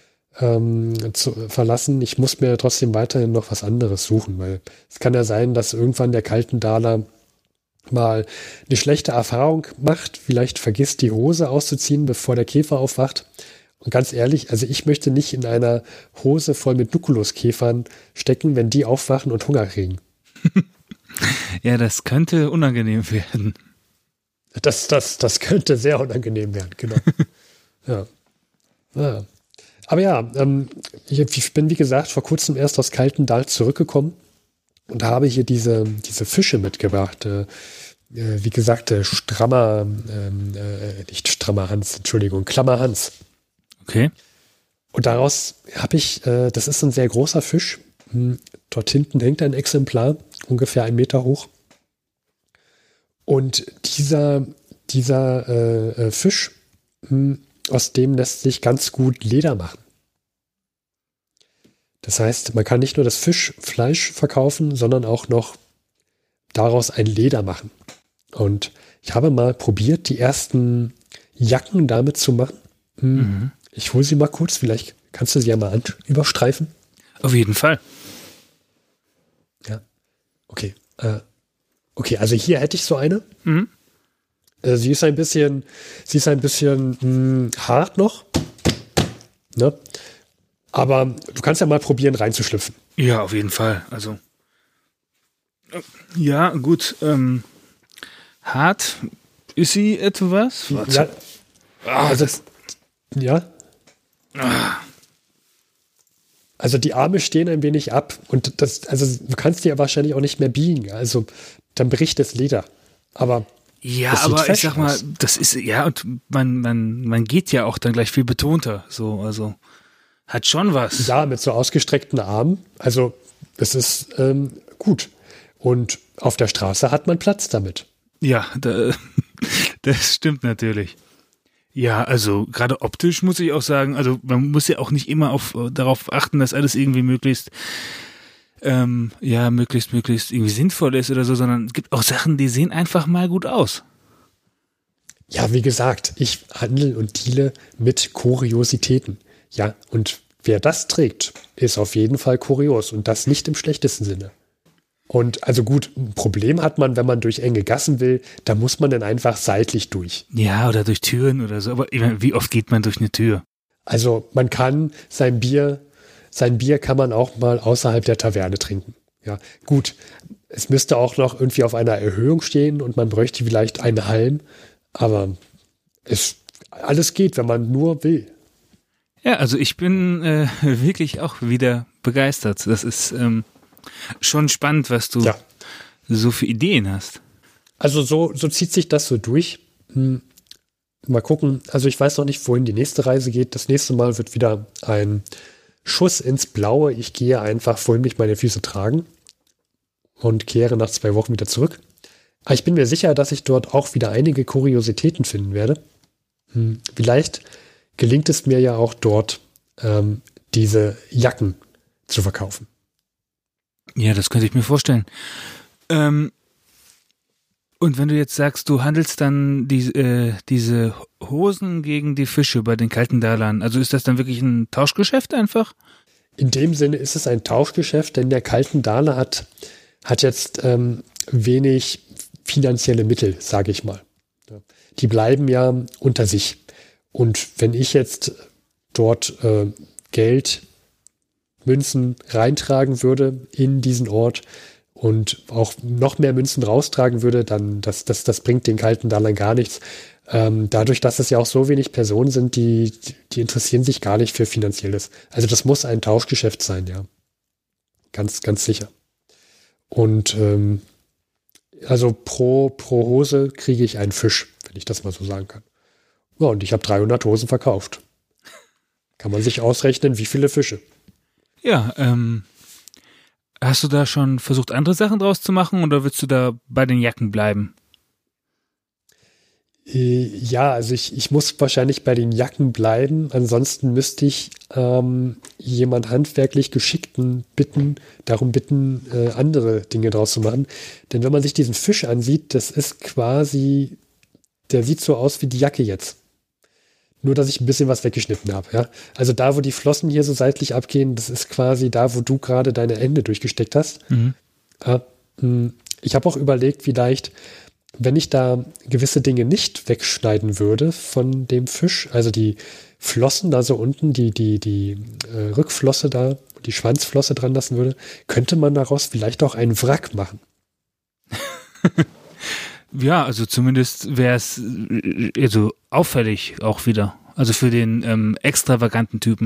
[SPEAKER 3] verlassen. Ich muss mir trotzdem weiterhin noch was anderes suchen, weil es kann ja sein, dass irgendwann der Kaltendaler mal eine schlechte Erfahrung macht, vielleicht vergisst die Hose auszuziehen, bevor der Käfer aufwacht. Und ganz ehrlich, also ich möchte nicht in einer Hose voll mit Nukuluskäfern stecken, wenn die aufwachen und Hunger kriegen.
[SPEAKER 2] Ja, das könnte unangenehm werden.
[SPEAKER 3] Das könnte sehr unangenehm werden, genau. Ja. Aber ja, ich bin, wie gesagt, vor kurzem erst aus Kaltendal zurückgekommen und habe hier diese Fische mitgebracht. Wie gesagt, Klammer Hans.
[SPEAKER 2] Okay.
[SPEAKER 3] Und daraus habe ich, das ist ein sehr großer Fisch. Dort hinten hängt ein Exemplar, ungefähr 1 Meter hoch. Und dieser Fisch, aus dem lässt sich ganz gut Leder machen. Das heißt, man kann nicht nur das Fischfleisch verkaufen, sondern auch noch daraus ein Leder machen. Und ich habe mal probiert, die ersten Jacken damit zu machen. Ich hole sie mal kurz, vielleicht kannst du sie ja mal überstreifen.
[SPEAKER 2] Auf jeden Fall.
[SPEAKER 3] Ja, okay. Also hier hätte ich so eine. Sie ist ein bisschen hart noch. Ne? Aber du kannst ja mal probieren, reinzuschlüpfen.
[SPEAKER 2] Ja, auf jeden Fall. Also, ja, gut. Hart ist sie etwas?
[SPEAKER 3] Ja, also, ja. Also die Arme stehen ein wenig ab und also du kannst die ja wahrscheinlich auch nicht mehr biegen. Also dann bricht das Leder. Aber
[SPEAKER 2] ja, aber ich sag mal, das ist, ja, und man geht ja auch dann gleich viel betonter. So, also hat schon was.
[SPEAKER 3] Ja, mit so ausgestreckten Armen. Also es ist gut. Und auf der Straße hat man Platz damit.
[SPEAKER 2] Ja, das stimmt natürlich. Ja, also gerade optisch muss ich auch sagen, also man muss ja auch nicht immer darauf achten, dass alles irgendwie möglichst irgendwie sinnvoll ist oder so, sondern es gibt auch Sachen, die sehen einfach mal gut aus.
[SPEAKER 3] Ja, wie gesagt, ich handle und deale mit Kuriositäten. Ja, und wer das trägt, ist auf jeden Fall kurios und das nicht im schlechtesten Sinne. Und also gut, ein Problem hat man, wenn man durch enge Gassen will, da muss man dann einfach seitlich durch.
[SPEAKER 2] Ja, oder durch Türen oder so, aber ich meine, wie oft geht man durch eine Tür?
[SPEAKER 3] Also man kann sein Bier kann man auch mal außerhalb der Taverne trinken. Ja, gut, es müsste auch noch irgendwie auf einer Erhöhung stehen und man bräuchte vielleicht einen Halm, aber alles geht, wenn man nur will.
[SPEAKER 2] Ja, also ich bin wirklich auch wieder begeistert. Das ist schon spannend, was du so für Ideen hast.
[SPEAKER 3] Also so zieht sich das so durch. Mal gucken. Also ich weiß noch nicht, wohin die nächste Reise geht. Das nächste Mal wird wieder ein Schuss ins Blaue. Ich gehe einfach, wohin mich meine Füße tragen und kehre nach 2 Wochen wieder zurück. Aber ich bin mir sicher, dass ich dort auch wieder einige Kuriositäten finden werde. Vielleicht gelingt es mir ja auch dort, diese Jacken zu verkaufen.
[SPEAKER 2] Ja, das könnte ich mir vorstellen. Und wenn du jetzt sagst, du handelst dann diese Hosen gegen die Fische bei den kalten Dalern, also ist das dann wirklich ein Tauschgeschäft einfach?
[SPEAKER 3] In dem Sinne ist es ein Tauschgeschäft, denn der kalten Daler hat jetzt wenig finanzielle Mittel, sage ich mal. Die bleiben ja unter sich. Und wenn ich jetzt dort Geld, Münzen reintragen würde in diesen Ort und auch noch mehr Münzen raustragen würde, dann das bringt den kalten Dalern gar nichts. Dadurch, dass es ja auch so wenig Personen sind, die interessieren sich gar nicht für Finanzielles. Also das muss ein Tauschgeschäft sein, ja. Ganz, ganz sicher. Und also pro Hose kriege ich einen Fisch, wenn ich das mal so sagen kann. Ja, und ich habe 300 Hosen verkauft. Kann man sich ausrechnen, wie viele Fische.
[SPEAKER 2] Ja, hast du da schon versucht, andere Sachen draus zu machen oder willst du da bei den Jacken bleiben?
[SPEAKER 3] Ja, also ich muss wahrscheinlich bei den Jacken bleiben. Ansonsten müsste ich jemand handwerklich Geschickten darum bitten, andere Dinge draus zu machen. Denn wenn man sich diesen Fisch ansieht, das ist quasi, der sieht so aus wie die Jacke jetzt. Nur, dass ich ein bisschen was weggeschnitten habe. Ja? Also da, wo die Flossen hier so seitlich abgehen, das ist quasi da, wo du gerade deine Hände durchgesteckt hast. Mhm. Ich habe auch überlegt, vielleicht, wenn ich da gewisse Dinge nicht wegschneiden würde von dem Fisch, also die Flossen da so unten, die Rückflosse da, die Schwanzflosse dran lassen würde, könnte man daraus vielleicht auch einen Wrack machen.
[SPEAKER 2] Ja, also zumindest wäre es also auffällig auch wieder. Also für den extravaganten Typen.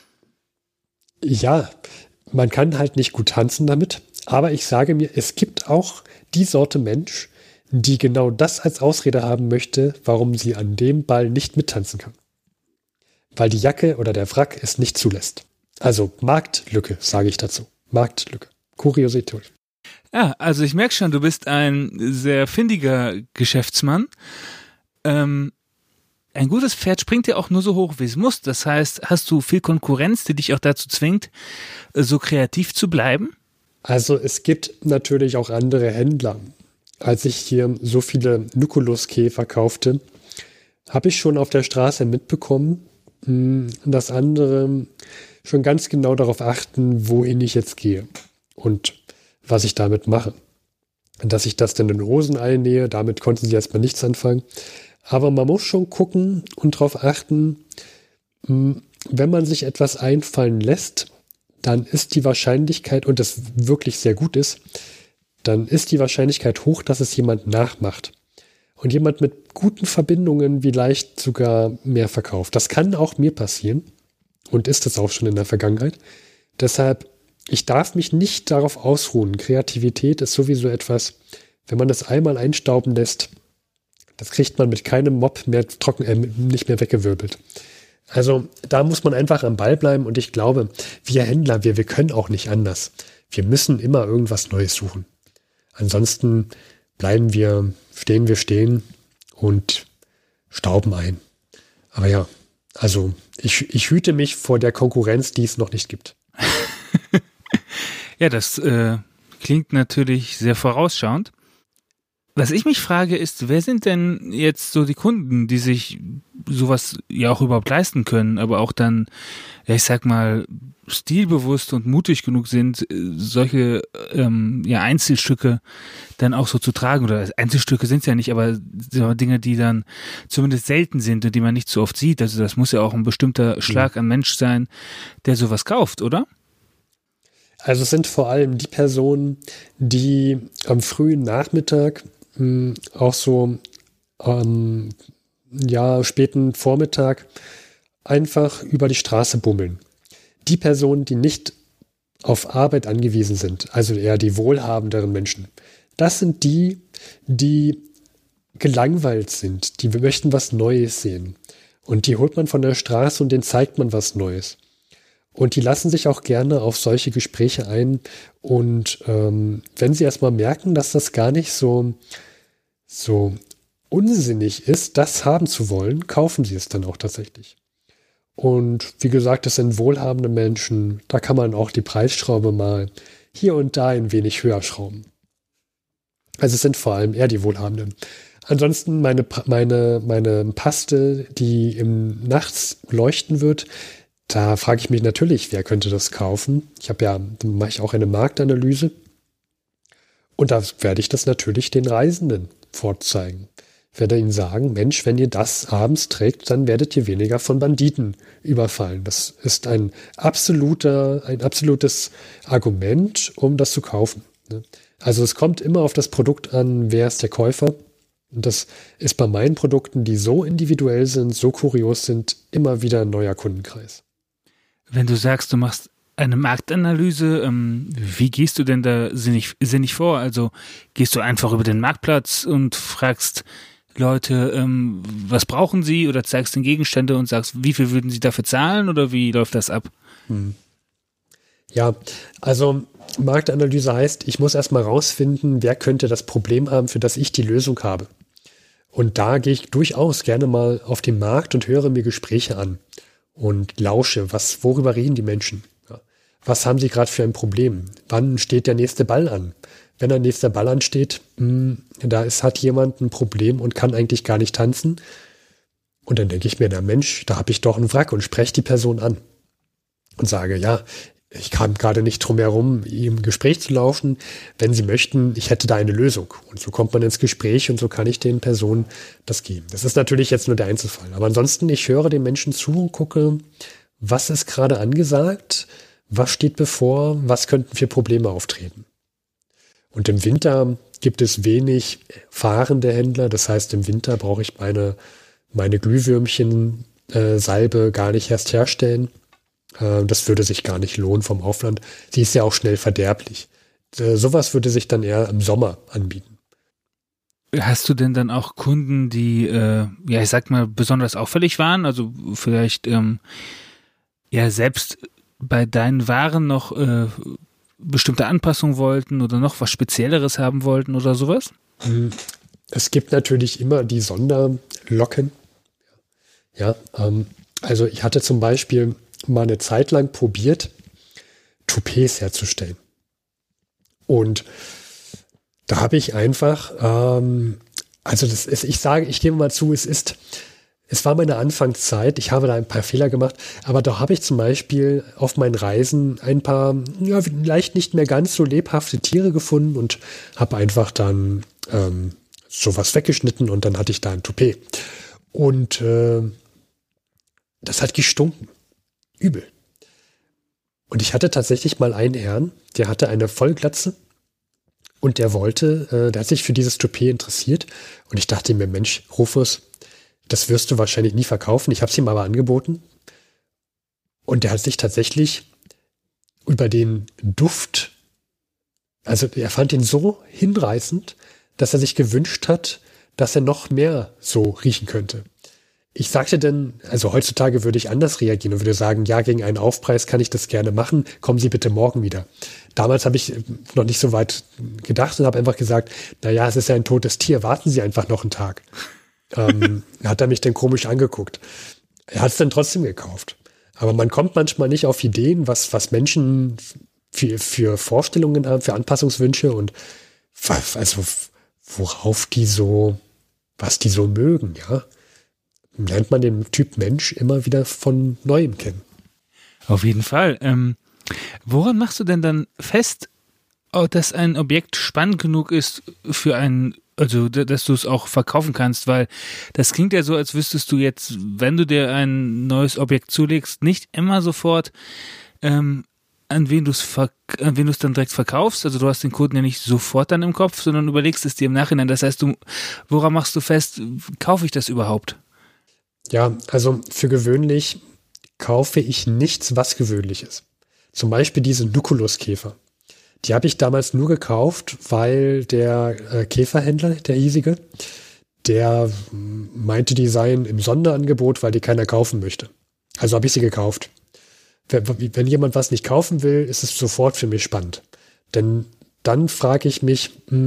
[SPEAKER 3] Ja, man kann halt nicht gut tanzen damit, aber ich sage mir, es gibt auch die Sorte Mensch, die genau das als Ausrede haben möchte, warum sie an dem Ball nicht mittanzen kann. Weil die Jacke oder der Wrack es nicht zulässt. Also Marktlücke, sage ich dazu. Marktlücke. Kuriosität.
[SPEAKER 2] Ja, also ich merke schon, du bist ein sehr findiger Geschäftsmann. Ein gutes Pferd springt ja auch nur so hoch, wie es muss. Das heißt, hast du viel Konkurrenz, die dich auch dazu zwingt, so kreativ zu bleiben?
[SPEAKER 3] Also es gibt natürlich auch andere Händler. Als ich hier so viele Nukuluskäfer kaufte, habe ich schon auf der Straße mitbekommen, dass andere schon ganz genau darauf achten, wohin ich jetzt gehe und was ich damit mache. Dass ich das dann in Hosen einnähe, damit konnten sie erstmal nichts anfangen. Aber man muss schon gucken und darauf achten, wenn man sich etwas einfallen lässt, dann ist die Wahrscheinlichkeit, und das wirklich sehr gut ist, dann ist die Wahrscheinlichkeit hoch, dass es jemand nachmacht. Und jemand mit guten Verbindungen vielleicht sogar mehr verkauft. Das kann auch mir passieren und ist es auch schon in der Vergangenheit. Deshalb, ich darf mich nicht darauf ausruhen. Kreativität ist sowieso etwas, wenn man das einmal einstauben lässt, das kriegt man mit keinem Mob mehr nicht mehr weggewirbelt. Also da muss man einfach am Ball bleiben und ich glaube, wir Händler, wir können auch nicht anders. Wir müssen immer irgendwas Neues suchen. Ansonsten stehen wir und stauben ein. Aber ja, also ich hüte mich vor der Konkurrenz, die es noch nicht gibt.
[SPEAKER 2] Ja, das klingt natürlich sehr vorausschauend. Was ich mich frage ist, wer sind denn jetzt so die Kunden, die sich sowas ja auch überhaupt leisten können, aber auch dann, ja, ich sag mal, stilbewusst und mutig genug sind, solche Einzelstücke dann auch so zu tragen. Oder Einzelstücke sind es ja nicht, aber so Dinge, die dann zumindest selten sind und die man nicht so oft sieht. Also das muss ja auch ein bestimmter Schlag an Mensch sein, der sowas kauft, oder?
[SPEAKER 3] Also es sind vor allem die Personen, die am frühen Nachmittag auch so späten Vormittag einfach über die Straße bummeln. Die Personen, die nicht auf Arbeit angewiesen sind, also eher die wohlhabenderen Menschen. Das sind die, die gelangweilt sind, die möchten was Neues sehen. Und die holt man von der Straße und denen zeigt man was Neues. Und die lassen sich auch gerne auf solche Gespräche ein. Und wenn sie erstmal merken, dass das gar nicht so unsinnig ist, das haben zu wollen, kaufen sie es dann auch tatsächlich. Und wie gesagt, das sind wohlhabende Menschen. Da kann man auch die Preisschraube mal hier und da ein wenig höher schrauben. Also es sind vor allem eher die Wohlhabenden. Ansonsten meine Paste, die nachts leuchten wird, da frage ich mich natürlich, wer könnte das kaufen? Dann mache ich auch eine Marktanalyse. Und da werde ich das natürlich den Reisenden vorzeigen. Ich werde ihnen sagen, Mensch, wenn ihr das abends trägt, dann werdet ihr weniger von Banditen überfallen. Das ist ein absolutes Argument, um das zu kaufen. Also es kommt immer auf das Produkt an, wer ist der Käufer. Und das ist bei meinen Produkten, die so individuell sind, so kurios sind, immer wieder ein neuer Kundenkreis.
[SPEAKER 2] Wenn du sagst, du machst eine Marktanalyse, wie gehst du denn da sinnig vor? Also gehst du einfach über den Marktplatz und fragst Leute, was brauchen sie, oder zeigst den Gegenstände und sagst, wie viel würden sie dafür zahlen, oder wie läuft das ab?
[SPEAKER 3] Ja, also Marktanalyse heißt, ich muss erstmal rausfinden, wer könnte das Problem haben, für das ich die Lösung habe. Und da gehe ich durchaus gerne mal auf den Markt und höre mir Gespräche an und lausche, worüber reden die Menschen? Ja. Was haben sie gerade für ein Problem? Wann steht der nächste Ball an? Wenn der nächste Ball ansteht, hat jemand ein Problem und kann eigentlich gar nicht tanzen. Und dann denke ich mir, na Mensch, da habe ich doch einen Wrack, und spreche die Person an und sage, ja, ich kam gerade nicht drum herum, im Gespräch zu laufen. Wenn Sie möchten, ich hätte da eine Lösung. Und so kommt man ins Gespräch und so kann ich den Personen das geben. Das ist natürlich jetzt nur der Einzelfall. Aber ansonsten, ich höre den Menschen zu und gucke, was ist gerade angesagt, was steht bevor, was könnten für Probleme auftreten. Und im Winter gibt es wenig fahrende Händler. Das heißt, im Winter brauche ich meine Glühwürmchen-Salbe gar nicht erst herstellen. Das würde sich gar nicht lohnen vom Aufwand. Sie ist ja auch schnell verderblich. Sowas würde sich dann eher im Sommer anbieten.
[SPEAKER 2] Hast du denn dann auch Kunden, die, ich sag mal, besonders auffällig waren? Also vielleicht selbst bei deinen Waren noch bestimmte Anpassungen wollten oder noch was Spezielleres haben wollten oder sowas?
[SPEAKER 3] Es gibt natürlich immer die Sonderlocken. Ja, also ich hatte zum Beispiel mal eine Zeit lang probiert, Toupets herzustellen. Und da habe ich einfach, ich gebe mal zu, es war meine Anfangszeit, ich habe da ein paar Fehler gemacht, aber da habe ich zum Beispiel auf meinen Reisen ein paar, vielleicht nicht mehr ganz so lebhafte Tiere gefunden und habe einfach dann sowas weggeschnitten und dann hatte ich da ein Toupet. Und das hat gestunken. übel. Und ich hatte tatsächlich mal einen Herrn, der hatte eine Vollglatze und der hat sich für dieses Toupet interessiert. Und ich dachte mir, Mensch, Rufus, das wirst du wahrscheinlich nie verkaufen. Ich habe es ihm aber angeboten. Und der hat sich tatsächlich über den Duft, also er fand ihn so hinreißend, dass er sich gewünscht hat, dass er noch mehr so riechen könnte. Ich sagte dann, also heutzutage würde ich anders reagieren und würde sagen, ja, gegen einen Aufpreis kann ich das gerne machen, kommen Sie bitte morgen wieder. Damals habe ich noch nicht so weit gedacht und habe einfach gesagt, naja, es ist ja ein totes Tier, warten Sie einfach noch einen Tag. Hat er mich dann komisch angeguckt. Er hat es dann trotzdem gekauft. Aber man kommt manchmal nicht auf Ideen, was Menschen für Vorstellungen haben, für Anpassungswünsche und also worauf was die so mögen, ja. Lernt man den Typ Mensch immer wieder von Neuem kennen.
[SPEAKER 2] Auf jeden Fall. Woran machst du denn dann fest, dass ein Objekt spannend genug ist für also dass du es auch verkaufen kannst? Weil das klingt ja so, als wüsstest du jetzt, wenn du dir ein neues Objekt zulegst, nicht immer sofort, an wen du es dann direkt verkaufst. Also du hast den Kunden ja nicht sofort dann im Kopf, sondern überlegst es dir im Nachhinein. Das heißt, woran machst du fest, kaufe ich das überhaupt?
[SPEAKER 3] Ja, also für gewöhnlich kaufe ich nichts, was gewöhnlich ist. Zum Beispiel diese Nukuluskäfer. Die habe ich damals nur gekauft, weil der Käferhändler, der hiesige, der meinte, die seien im Sonderangebot, weil die keiner kaufen möchte. Also habe ich sie gekauft. Wenn jemand was nicht kaufen will, ist es sofort für mich spannend. Denn dann frage ich mich,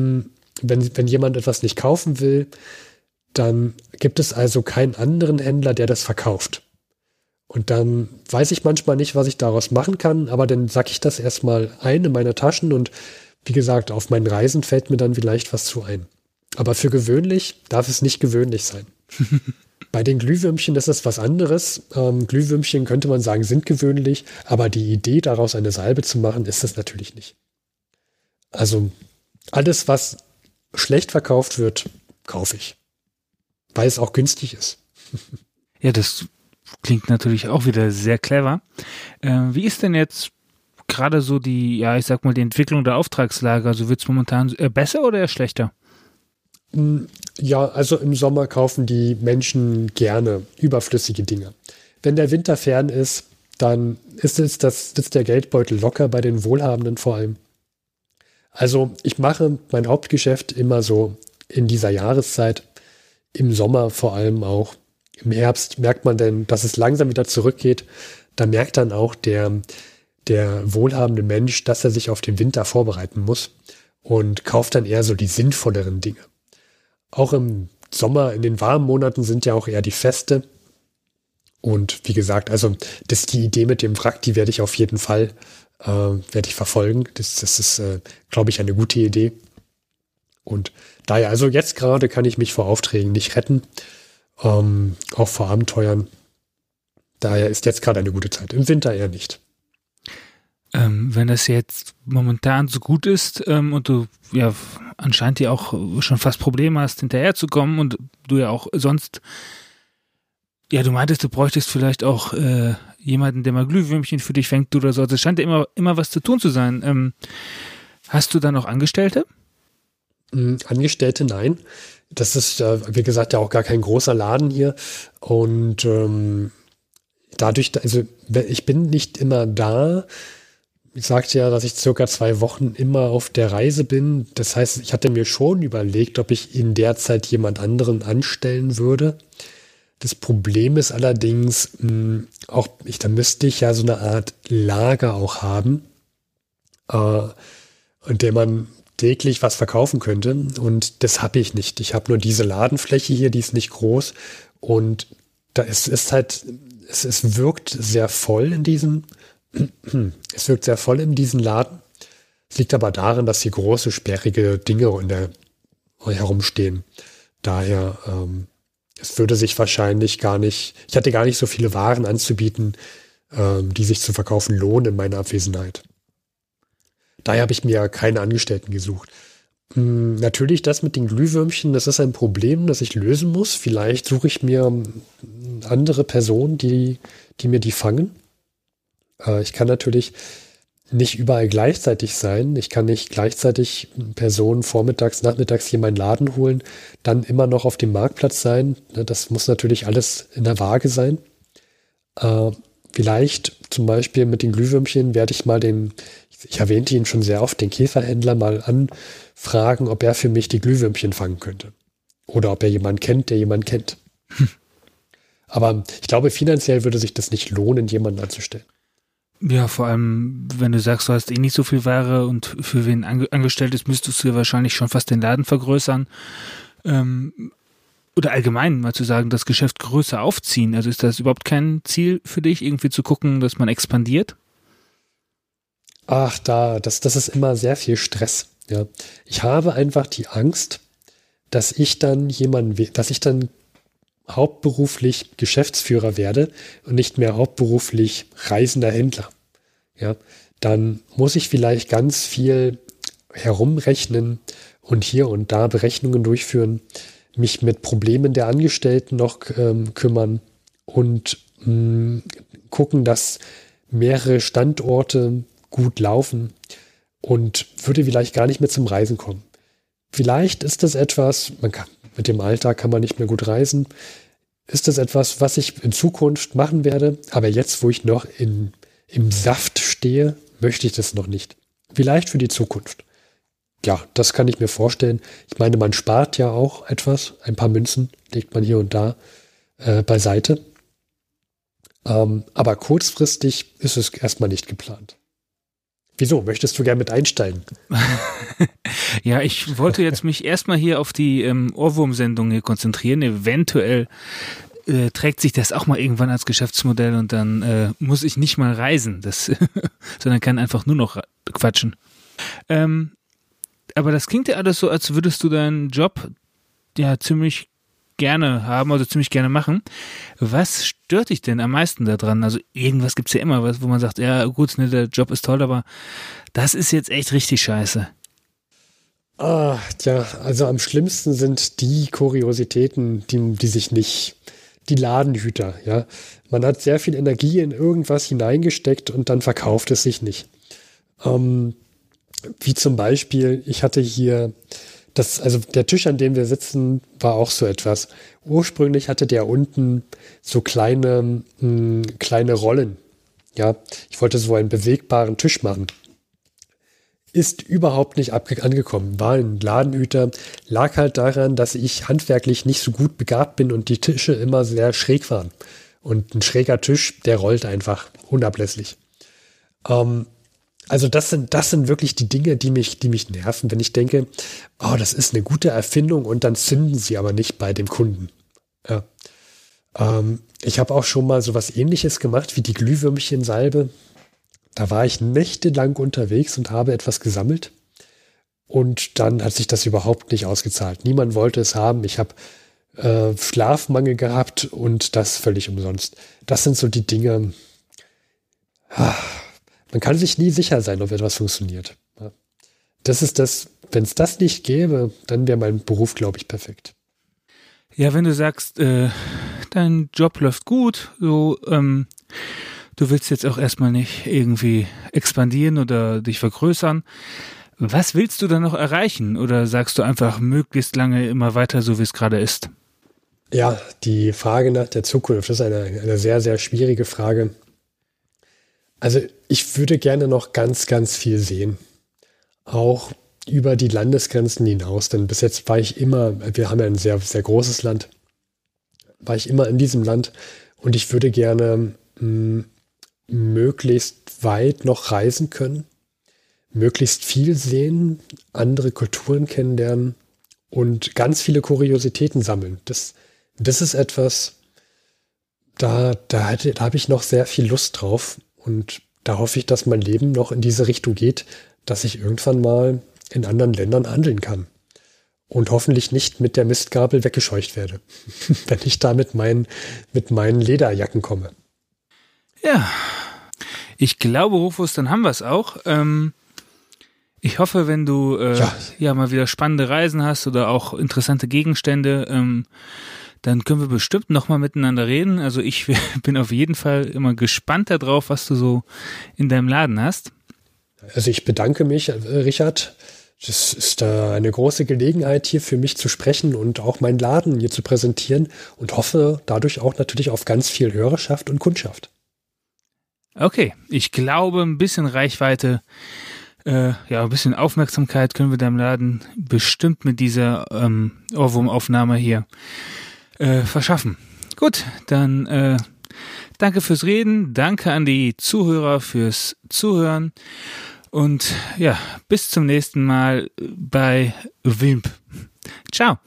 [SPEAKER 3] wenn jemand etwas nicht kaufen will, dann gibt es also keinen anderen Händler, der das verkauft. Und dann weiß ich manchmal nicht, was ich daraus machen kann, aber dann sacke ich das erstmal ein in meine Taschen und wie gesagt, auf meinen Reisen fällt mir dann vielleicht was zu ein. Aber für gewöhnlich darf es nicht gewöhnlich sein. Bei den Glühwürmchen ist es was anderes. Glühwürmchen könnte man sagen, sind gewöhnlich, aber die Idee, daraus eine Salbe zu machen, ist es natürlich nicht. Also alles, was schlecht verkauft wird, kaufe ich. Weil es auch günstig ist.
[SPEAKER 2] Ja, das klingt natürlich auch wieder sehr clever. Wie ist denn jetzt gerade so die Entwicklung der Auftragslage? Also wird es momentan besser oder eher schlechter?
[SPEAKER 3] Ja, also im Sommer kaufen die Menschen gerne überflüssige Dinge. Wenn der Winter fern ist, dann sitzt der Geldbeutel locker bei den Wohlhabenden vor allem. Also ich mache mein Hauptgeschäft immer so in dieser Jahreszeit. Im Sommer vor allem auch. Im Herbst merkt man dann, dass es langsam wieder zurückgeht. Da merkt dann auch der wohlhabende Mensch, dass er sich auf den Winter vorbereiten muss und kauft dann eher so die sinnvolleren Dinge. Auch im Sommer, in den warmen Monaten sind ja auch eher die Feste. Und wie gesagt, also die Idee mit dem Wrack, die werde ich auf jeden Fall verfolgen. Das ist, glaube ich, eine gute Idee. Und daher, also jetzt gerade kann ich mich vor Aufträgen nicht retten, auch vor Abenteuern. Daher ist jetzt gerade eine gute Zeit. Im Winter eher nicht.
[SPEAKER 2] Wenn das jetzt momentan so gut ist und du ja anscheinend ja auch schon fast Probleme hast, hinterherzukommen und du ja auch sonst, ja, du meintest, du bräuchtest vielleicht auch jemanden, der mal Glühwürmchen für dich fängt oder so. Also es scheint ja immer was zu tun zu sein. Hast du da noch Angestellte?
[SPEAKER 3] Angestellte, nein. Das ist, wie gesagt, ja auch gar kein großer Laden hier. Und dadurch, also ich bin nicht immer da. Ich sagte ja, dass ich circa 2 Wochen immer auf der Reise bin. Das heißt, ich hatte mir schon überlegt, ob ich in der Zeit jemand anderen anstellen würde. Das Problem ist allerdings, da müsste ich ja so eine Art Lager auch haben, in dem man täglich was verkaufen könnte. Und das habe ich nicht. Ich habe nur diese Ladenfläche hier, die ist nicht groß. Und es wirkt sehr voll in diesem Laden. Es liegt aber daran, dass hier große, sperrige Dinge herumstehen. Daher, es würde sich wahrscheinlich ich hatte gar nicht so viele Waren anzubieten, die sich zu verkaufen lohnen in meiner Abwesenheit. Daher habe ich mir keine Angestellten gesucht. Natürlich das mit den Glühwürmchen, das ist ein Problem, das ich lösen muss. Vielleicht suche ich mir andere Personen, die mir die fangen. Ich kann natürlich nicht überall gleichzeitig sein. Ich kann nicht gleichzeitig Personen vormittags, nachmittags hier meinen Laden holen, dann immer noch auf dem Marktplatz sein. Das muss natürlich alles in der Waage sein. Vielleicht zum Beispiel mit den Glühwürmchen werde ich mal ich erwähnte ihn schon sehr oft, den Käferhändler mal anfragen, ob er für mich die Glühwürmchen fangen könnte. Oder ob er jemanden kennt, der jemanden kennt. Aber ich glaube, finanziell würde sich das nicht lohnen, jemanden anzustellen.
[SPEAKER 2] Ja, vor allem, wenn du sagst, du hast eh nicht so viel Ware und für wen angestellt ist, müsstest du ja wahrscheinlich schon fast den Laden vergrößern. Oder allgemein mal zu sagen, das Geschäft größer aufziehen. Also ist das überhaupt kein Ziel für dich, irgendwie zu gucken, dass man expandiert?
[SPEAKER 3] Ach, das ist immer sehr viel Stress. Ja. Ich habe einfach die Angst, dass ich dann hauptberuflich Geschäftsführer werde und nicht mehr hauptberuflich reisender Händler. Ja, dann muss ich vielleicht ganz viel herumrechnen und hier und da Berechnungen durchführen, mich mit Problemen der Angestellten noch kümmern und gucken, dass mehrere Standorte gut laufen und würde vielleicht gar nicht mehr zum Reisen kommen. Vielleicht ist das etwas, mit dem Alter kann man nicht mehr gut reisen, ist das etwas, was ich in Zukunft machen werde, aber jetzt, wo ich noch im Saft stehe, möchte ich das noch nicht. Vielleicht für die Zukunft. Ja, das kann ich mir vorstellen. Ich meine, man spart ja auch etwas, ein paar Münzen legt man hier und da beiseite. Aber kurzfristig ist es erstmal nicht geplant. Wieso? Möchtest du gerne mit einsteigen?
[SPEAKER 2] Ja, ich wollte jetzt mich erstmal hier auf die Ohrwurm-Sendung hier konzentrieren. Eventuell trägt sich das auch mal irgendwann als Geschäftsmodell und dann muss ich nicht mal reisen, sondern kann einfach nur noch quatschen. Aber das klingt ja alles so, als würdest du deinen Job ja ziemlich gerne haben, also ziemlich gerne machen. Was stört dich denn am meisten daran? Also irgendwas gibt's ja immer, wo man sagt, ja gut, ne, der Job ist toll, aber das ist jetzt echt richtig scheiße.
[SPEAKER 3] Tja, also am schlimmsten sind die Kuriositäten, die sich nicht, die Ladenhüter, ja. Man hat sehr viel Energie in irgendwas hineingesteckt und dann verkauft es sich nicht. Wie zum Beispiel, ich hatte hier also der Tisch, an dem wir sitzen, war auch so etwas. Ursprünglich hatte der unten so kleine Rollen. Ja, ich wollte so einen bewegbaren Tisch machen. Ist überhaupt nicht angekommen. War ein Ladenhüter. Lag halt daran, dass ich handwerklich nicht so gut begabt bin und die Tische immer sehr schräg waren. Und ein schräger Tisch, der rollt einfach unablässig. Also das sind wirklich die Dinge, die mich nerven, wenn ich denke, oh, das ist eine gute Erfindung und dann zünden sie aber nicht bei dem Kunden. Ja. Ich habe auch schon mal so was Ähnliches gemacht wie die Glühwürmchen-Salbe. Da war ich nächtelang unterwegs und habe etwas gesammelt und dann hat sich das überhaupt nicht ausgezahlt. Niemand wollte es haben. Ich habe Schlafmangel gehabt und das völlig umsonst. Das sind so die Dinge. Man kann sich nie sicher sein, ob etwas funktioniert. Das ist das, wenn es das nicht gäbe, dann wäre mein Beruf, glaube ich, perfekt.
[SPEAKER 2] Ja, wenn du sagst, dein Job läuft gut, so, du willst jetzt auch erstmal nicht irgendwie expandieren oder dich vergrößern. Was willst du dann noch erreichen? Oder sagst du einfach möglichst lange immer weiter, so wie es gerade ist?
[SPEAKER 3] Ja, die Frage nach der Zukunft ist eine sehr, sehr schwierige Frage. Also ich würde gerne noch ganz, ganz viel sehen. Auch über die Landesgrenzen hinaus. Denn bis jetzt war ich immer, wir haben ja ein sehr, sehr großes Land, war ich immer in diesem Land und ich würde gerne möglichst weit noch reisen können, möglichst viel sehen, andere Kulturen kennenlernen und ganz viele Kuriositäten sammeln. Das ist etwas, da habe ich noch sehr viel Lust drauf. Und da hoffe ich, dass mein Leben noch in diese Richtung geht, dass ich irgendwann mal in anderen Ländern handeln kann. Und hoffentlich nicht mit der Mistgabel weggescheucht werde, wenn ich da mit meinen Lederjacken komme.
[SPEAKER 2] Ja, ich glaube, Rufus, dann haben wir es auch. Ich hoffe, wenn du mal wieder spannende Reisen hast oder auch interessante Gegenstände, dann können wir bestimmt nochmal miteinander reden. Also ich bin auf jeden Fall immer gespannt darauf, was du so in deinem Laden hast.
[SPEAKER 3] Also ich bedanke mich, Richard. Das ist eine große Gelegenheit, hier für mich zu sprechen und auch meinen Laden hier zu präsentieren und hoffe dadurch auch natürlich auf ganz viel Hörerschaft und Kundschaft.
[SPEAKER 2] Okay, ich glaube, ein bisschen Reichweite, ein bisschen Aufmerksamkeit können wir deinem Laden bestimmt mit dieser Ohrwurmaufnahme hier verschaffen. Gut, dann danke fürs Reden, danke an die Zuhörer fürs Zuhören. Und ja, bis zum nächsten Mal bei Wimp. Ciao.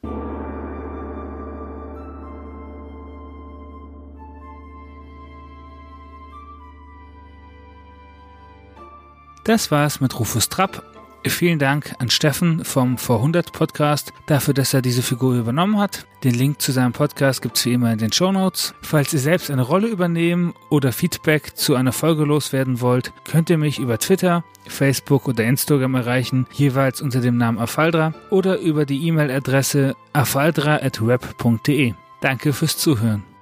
[SPEAKER 2] Das war's mit Rufus Trapp. Vielen Dank an Steffen vom Vor100 Podcast dafür, dass er diese Figur übernommen hat. Den Link zu seinem Podcast gibt's wie immer in den Shownotes. Falls ihr selbst eine Rolle übernehmen oder Feedback zu einer Folge loswerden wollt, könnt ihr mich über Twitter, Facebook oder Instagram erreichen, jeweils unter dem Namen Afaldra oder über die E-Mail-Adresse afaldra@web.de. Danke fürs Zuhören.